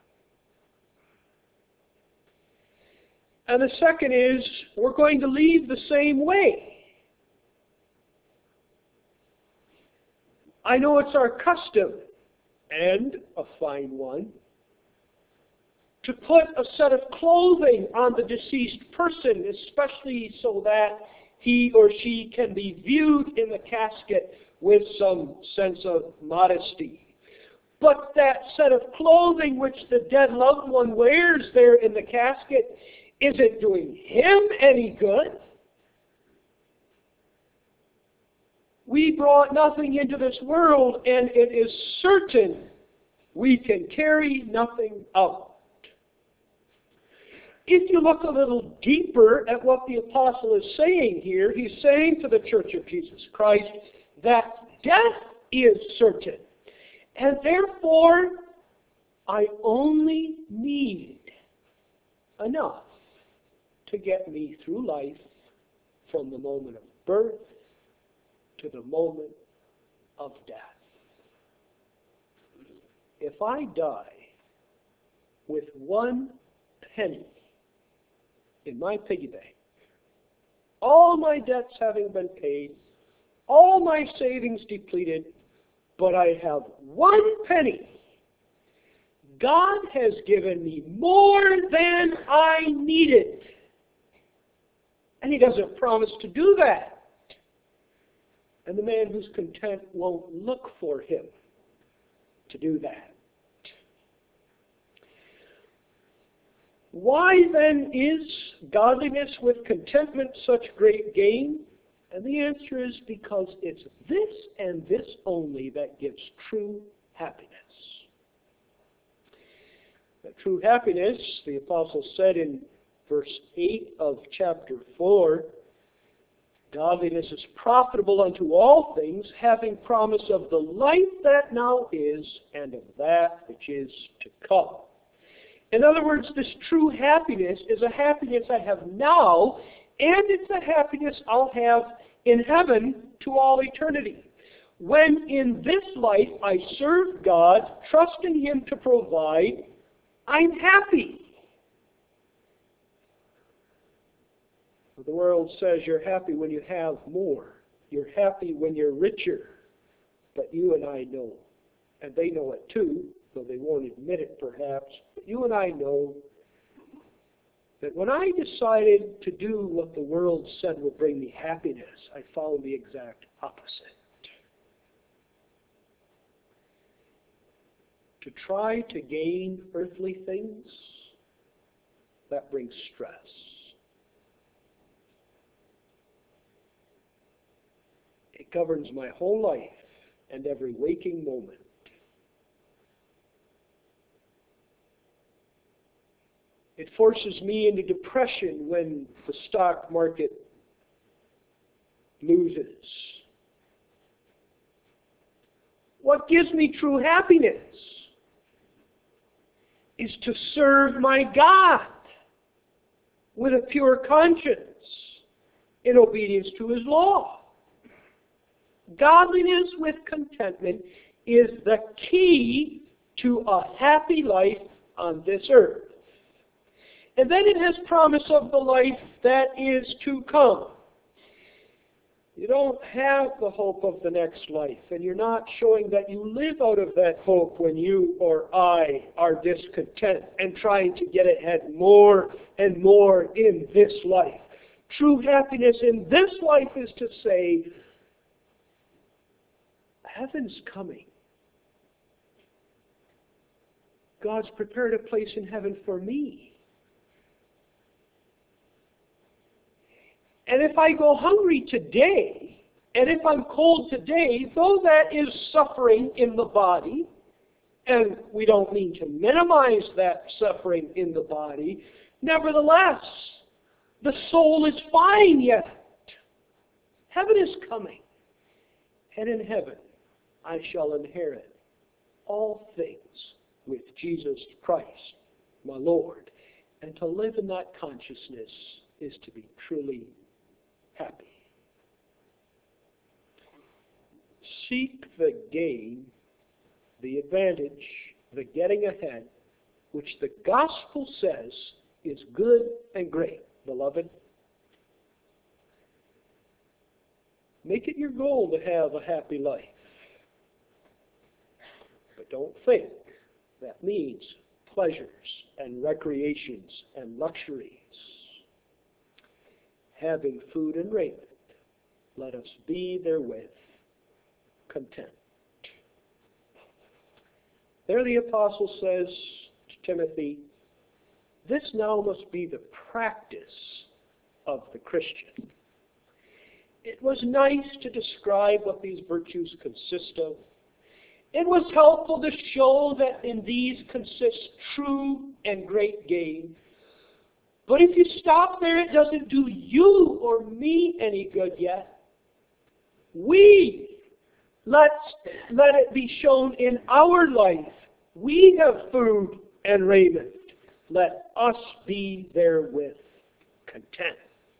And the second is, we're going to leave the same way. I know it's our custom, and a fine one, to put a set of clothing on the deceased person, especially so that he or she can be viewed in the casket with some sense of modesty. But that set of clothing which the dead loved one wears there in the casket, is it doing him any good? We brought nothing into this world, and it is certain we can carry nothing out. If you look a little deeper at what the apostle is saying here, he's saying to the Church of Jesus Christ that death is certain. And therefore, I only need enough to get me through life from the moment of birth to the moment of death. If I die with 1 penny in my piggy bank, all my debts having been paid, all my savings depleted, but I have 1 penny, God has given me more than I needed. And He doesn't promise to do that. And the man who's content won't look for Him to do that. Why then is godliness with contentment such great gain? And the answer is because it's this and this only that gives true happiness. That true happiness, the apostle said in verse 8 of chapter 4, godliness is profitable unto all things, having promise of the life that now is and of that which is to come. In other words, this true happiness is a happiness I have now, and it's a happiness I'll have in heaven to all eternity. When in this life I serve God, trusting Him to provide, I'm happy. The world says you're happy when you have more. You're happy when you're richer. But you and I know, and they know it too, though they won't admit it perhaps, but you and I know that when I decided to do what the world said would bring me happiness, I found the exact opposite. To try to gain earthly things, that brings stress. It governs my whole life and every waking moment. It forces me into depression when the stock market loses. What gives me true happiness is to serve my God with a pure conscience in obedience to His law. Godliness with contentment is the key to a happy life on this earth. And then it has promise of the life that is to come. You don't have the hope of the next life, and you're not showing that you live out of that hope when you or I are discontent and trying to get ahead more and more in this life. True happiness in this life is to say, heaven's coming. God's prepared a place in heaven for me. And if I go hungry today, and if I'm cold today, though that is suffering in the body, and we don't mean to minimize that suffering in the body, nevertheless, the soul is fine yet. Heaven is coming. And in heaven, I shall inherit all things with Jesus Christ, my Lord. And to live in that consciousness is to be truly happy. Seek the gain, the advantage, the getting ahead, which the gospel says is good and great, beloved. Make it your goal to have a happy life. don't think that means pleasures and recreations and luxuries. Having food and raiment, let us be therewith content. There the apostle says to Timothy, this now must be the practice of the Christian. It was nice to describe what these virtues consist of. It was helpful to show that in these consists true and great gain. But if you stop there, it doesn't do you or me any good yet. Let it be shown in our life. We have food and raiment. Let us be therewith content.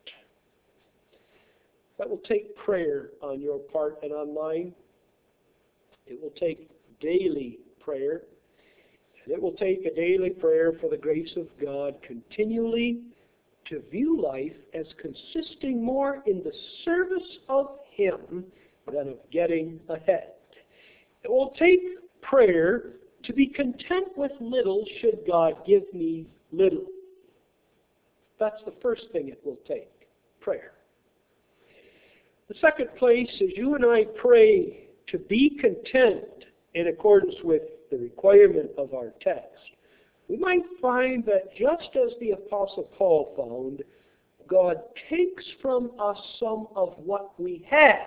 That will take prayer on your part and on mine. It will take daily prayer. And it will take a daily prayer for the grace of God continually to view life as consisting more in the service of Him than of getting ahead. It will take prayer to be content with little should God give me little. That's the first thing it will take, prayer. The second place is you and I pray to be content in accordance with the requirement of our text. We might find that just as the Apostle Paul found, God takes from us some of what we had.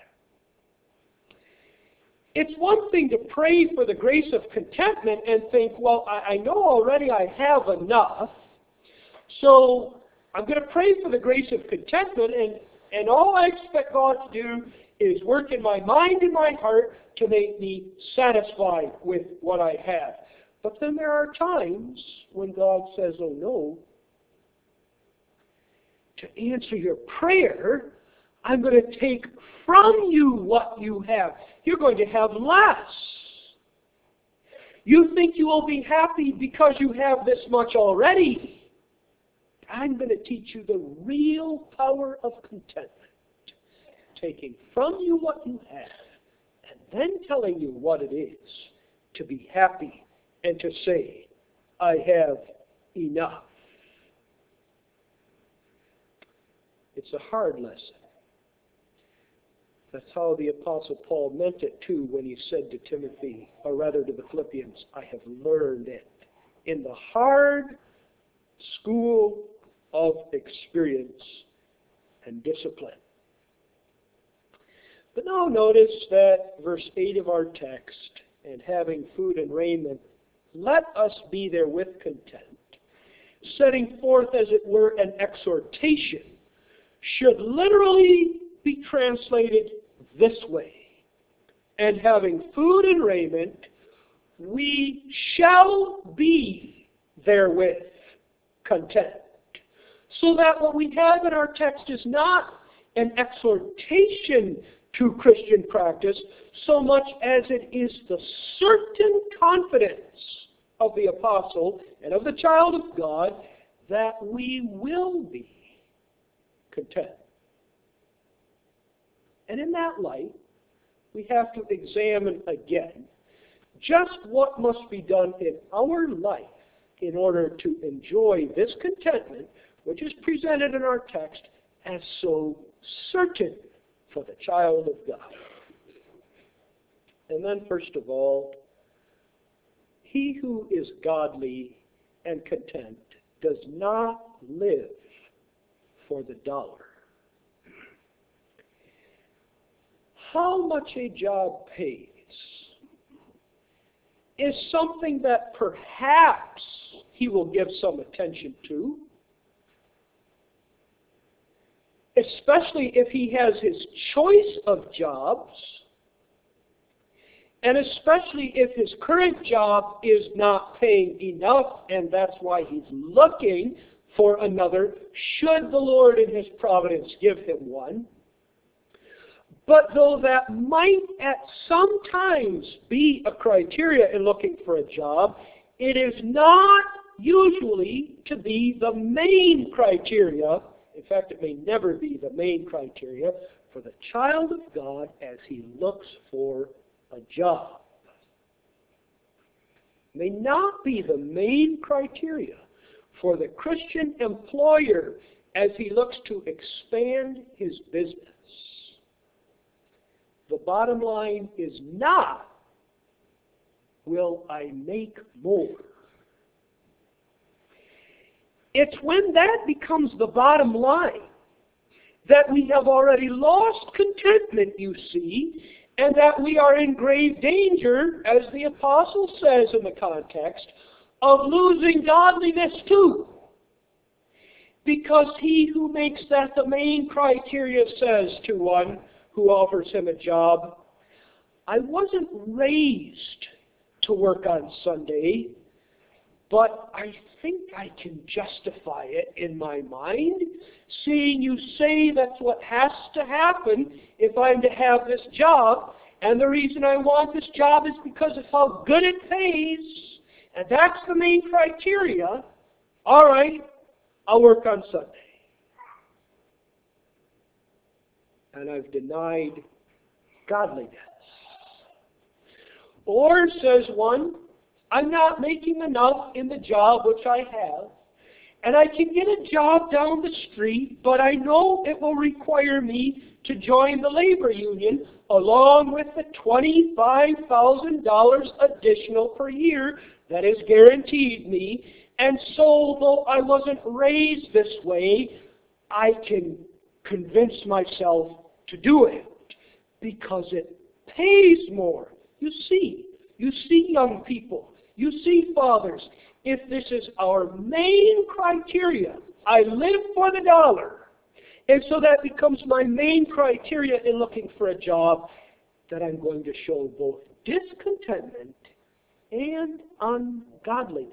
It's one thing to pray for the grace of contentment and think, well, I know already I have enough, so I'm going to pray for the grace of contentment, and all I expect God to do is work in my mind and my heart to make me satisfied with what I have. But then there are times when God says, oh no, to answer your prayer, I'm going to take from you what you have. You're going to have less. You think you will be happy because you have this much already. I'm going to teach you the real power of contentment. Taking from you what you have, and then telling you what it is to be happy and to say, I have enough. It's a hard lesson. That's how the Apostle Paul meant it too when he said to Timothy, or rather to the Philippians, I have learned it in the hard school of experience and discipline. But now notice that verse 8 of our text, and having food and raiment, let us be therewith content, setting forth as it were an exhortation, should literally be translated this way. And having food and raiment, we shall be therewith content. So that what we have in our text is not an exhortation to Christian practice so much as it is the certain confidence of the apostle and of the child of God that we will be content. And in that light, we have to examine again just what must be done in our life in order to enjoy this contentment, which is presented in our text as so certain for the child of God. And then, first of all, he who is godly and content does not live for the dollar. How much a job pays is something that perhaps he will give some attention to, especially if he has his choice of jobs, and especially if his current job is not paying enough, and that's why he's looking for another, should the Lord in His providence give him one. But though that might at some times be a criteria in looking for a job, it is not usually to be the main criteria. In fact, it may never be the main criteria for the child of God as he looks for a job. may not be the main criteria for the Christian employer as he looks to expand his business. The bottom line is not, will I make more? It's when that becomes the bottom line that we have already lost contentment, you see, and that we are in grave danger, as the apostle says in the context, of losing godliness too. Because he who makes that the main criteria says to one who offers him a job, I wasn't raised to work on Sunday, but I think I can justify it in my mind, seeing you say that's what has to happen if I'm to have this job, and the reason I want this job is because of how good it pays, and that's the main criteria. All right, I'll work on Sunday. And I've denied godliness. Or, says one, I'm not making enough in the job which I have, and I can get a job down the street, but I know it will require me to join the labor union along with the $25,000 additional per year that is guaranteed me. And so, though I wasn't raised this way, I can convince myself to do it because it pays more. You see, young people, you see, fathers, if this is our main criteria, I live for the dollar, and so that becomes my main criteria in looking for a job, that I'm going to show both discontentment and ungodliness.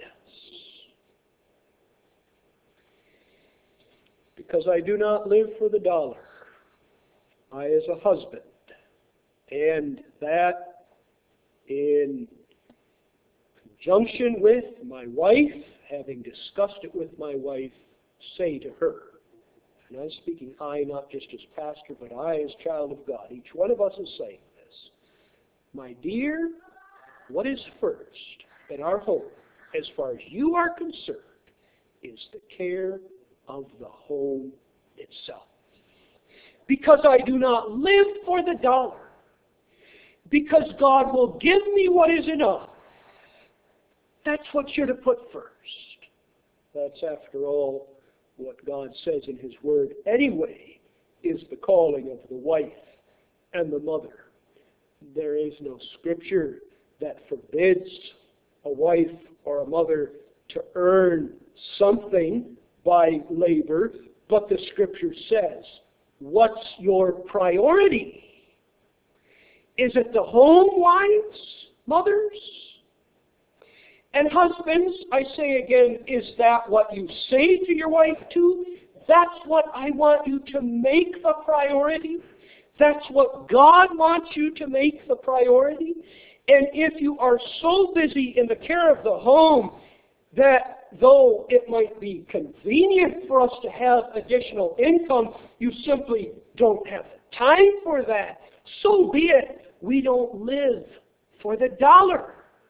Because I do not live for the dollar. I, as a husband, and that in conjunction with my wife, having discussed it with my wife, say to her, and I'm speaking I, not just as pastor, but I as child of God. Each one of us is saying this. My dear, what is first in our home, as far as you are concerned, is the care of the home itself. Because I do not live for the dollar. Because God will give me what is enough. That's what you're to put first. That's, after all, what God says in His Word anyway, is the calling of the wife and the mother. There is no scripture that forbids a wife or a mother to earn something by labor, but the scripture says, what's your priority? Is it the home, wives, mothers? And husbands, I say again, is that what you say to your wife too? That's what I want you to make the priority? That's what God wants you to make the priority? And if you are so busy in the care of the home that though it might be convenient for us to have additional income, you simply don't have the time for that, so be it. We don't live for the dollar.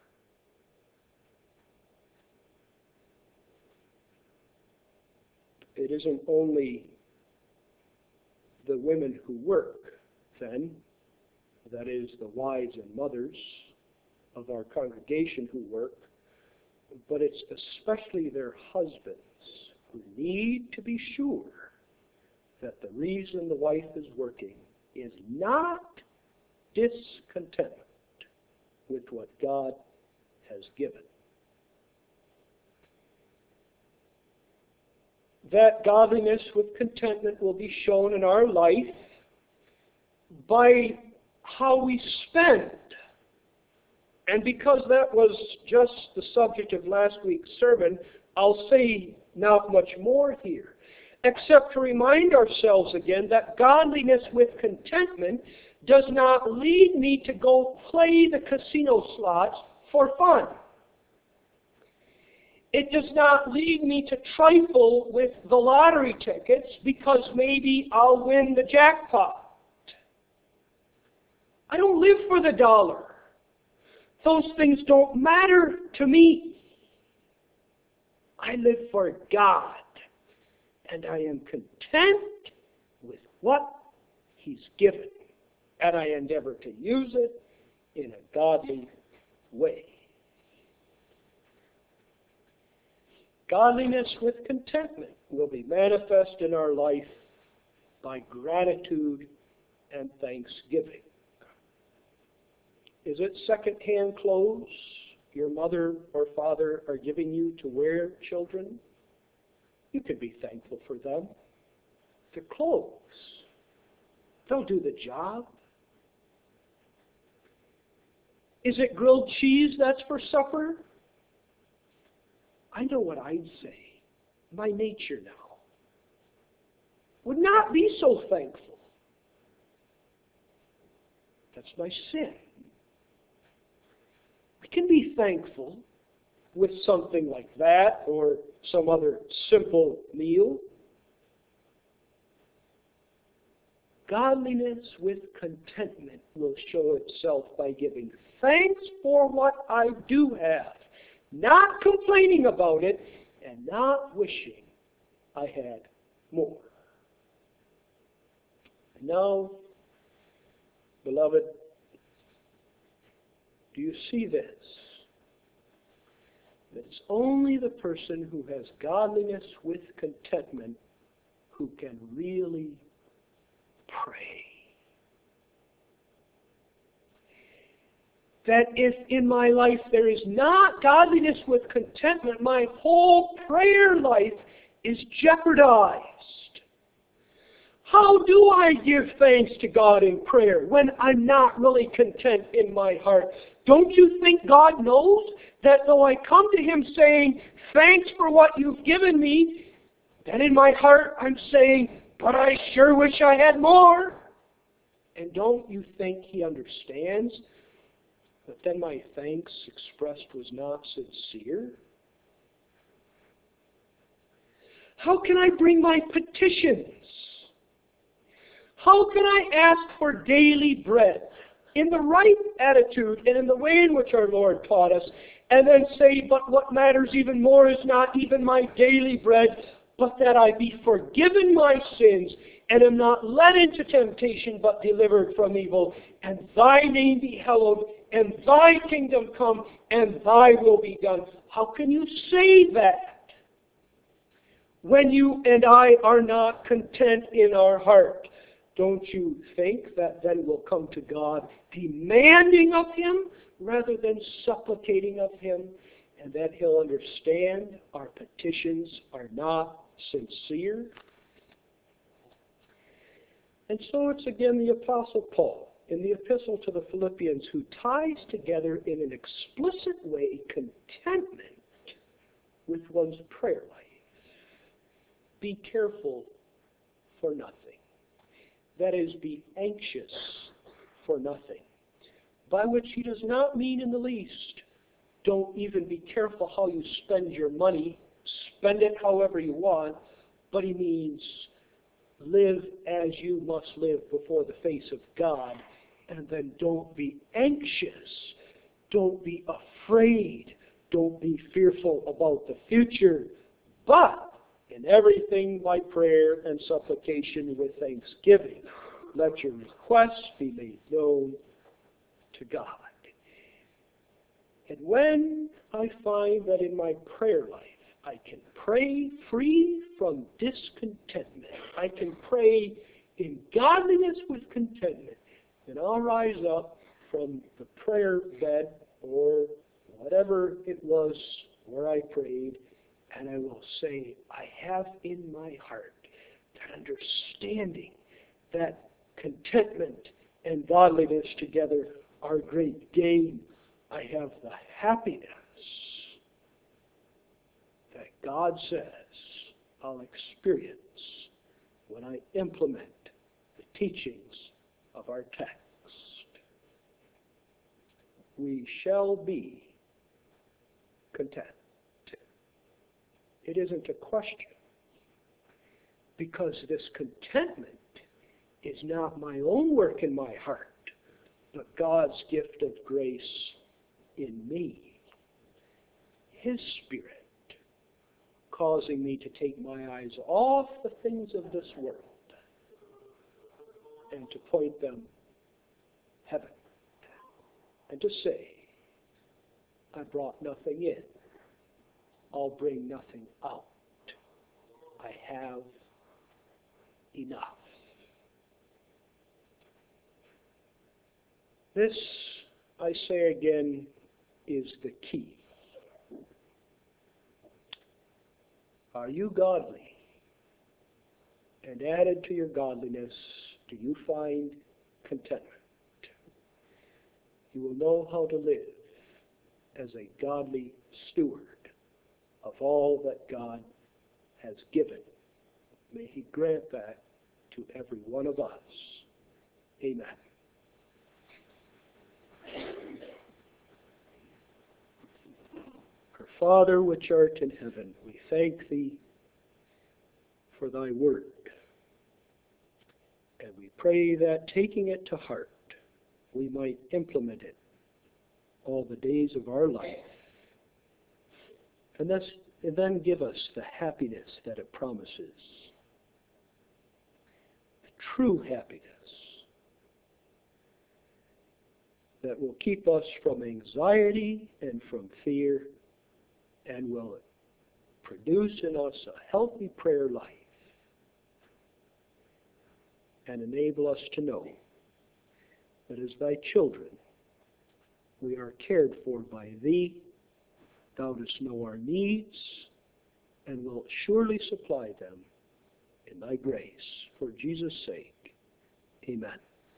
It isn't only the women who work, then, that is, the wives and mothers of our congregation who work, but it's especially their husbands who need to be sure that the reason the wife is working is not discontentment with what God has given. That godliness with contentment will be shown in our life by how we spend. And because that was just the subject of last week's sermon, I'll say not much more here, except to remind ourselves again that godliness with contentment does not lead me to go play the casino slots for fun. It does not lead me to trifle with the lottery tickets because maybe I'll win the jackpot. I don't live for the dollar. Those things don't matter to me. I live for God, and I am content with what He's given, and I endeavor to use it in a godly way. Godliness with contentment will be manifest in our life by gratitude and thanksgiving. Is it second-hand clothes your mother or father are giving you to wear, children? You can be thankful for them. They're clothes. They'll do the job. Is it grilled cheese that's for supper? I know what I'd say. My nature now would not be so thankful. That's my sin. We can be thankful with something like that or some other simple meal. Godliness with contentment will show itself by giving thanks for what I do have, not complaining about it, and not wishing I had more. And now, beloved, do you see this? That it's only the person who has godliness with contentment who can really pray. That if in my life there is not godliness with contentment, my whole prayer life is jeopardized. How do I give thanks to God in prayer when I'm not really content in my heart? Don't you think God knows that though I come to Him saying, thanks for what you've given me, then in my heart I'm saying, but I sure wish I had more. And don't you think He understands that then my thanks expressed was not sincere? How can I bring my petitions? How can I ask for daily bread in the right attitude and in the way in which our Lord taught us, and then say, but what matters even more is not even my daily bread, but that I be forgiven my sins and am not led into temptation, but delivered from evil, and thy name be hallowed, and thy kingdom come, and thy will be done. How can you say that when you and I are not content in our heart? Don't you think that then we'll come to God demanding of Him rather than supplicating of Him, and that He'll understand our petitions are not sincere? And so it's again the Apostle Paul in the Epistle to the Philippians who ties together in an explicit way contentment with one's prayer life. Be careful for nothing. That is, be anxious for nothing. By which he does not mean in the least, don't even be careful how you spend your money, spend it however you want, but he means live as you must live before the face of God, and then don't be anxious, don't be afraid, don't be fearful about the future, but in everything by prayer and supplication with thanksgiving, let your requests be made known to God. And when I find that in my prayer life I can pray free from discontentment, I can pray in godliness with contentment, then I'll rise up from the prayer bed or whatever it was where I prayed, and I will say, I have in my heart that understanding that contentment and godliness together are great gain. I have the happiness that God says I'll experience when I implement the teachings of our text. We shall be content. It isn't a question, because this contentment is not my own work in my heart, but God's gift of grace in me, His Spirit, causing me to take my eyes off the things of this world and to point them heaven and to say, I brought nothing in. I'll bring nothing out. I have enough. This, I say again, is the key. Are you godly? And added to your godliness, do you find contentment? You will know how to live as a godly steward of all that God has given. May He grant that to every one of us. Amen. Our Father which art in heaven, we thank Thee for Thy word. And we pray that taking it to heart, we might implement it all the days of our life. And then give us the happiness that it promises. The true happiness that will keep us from anxiety and from fear and will produce in us a healthy prayer life and enable us to know that as Thy children, we are cared for by Thee. Thou dost know our needs and wilt surely supply them in Thy grace. For Jesus' sake, amen.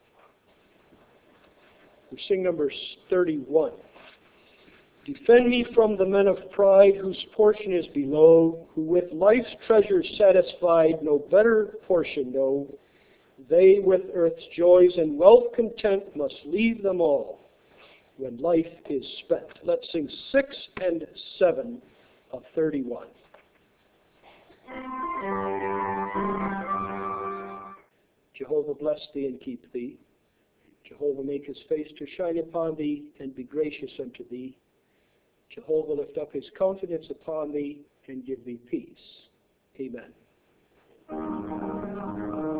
We sing number 31. Defend me from the men of pride whose portion is below, who with life's treasures satisfied no better portion know. They with earth's joys and wealth content must leave them all when life is spent. Let's sing 6 and 7 of 31. Jehovah bless thee and keep thee. Jehovah make his face to shine upon thee and be gracious unto thee. Jehovah lift up his countenance upon thee and give thee peace. Amen.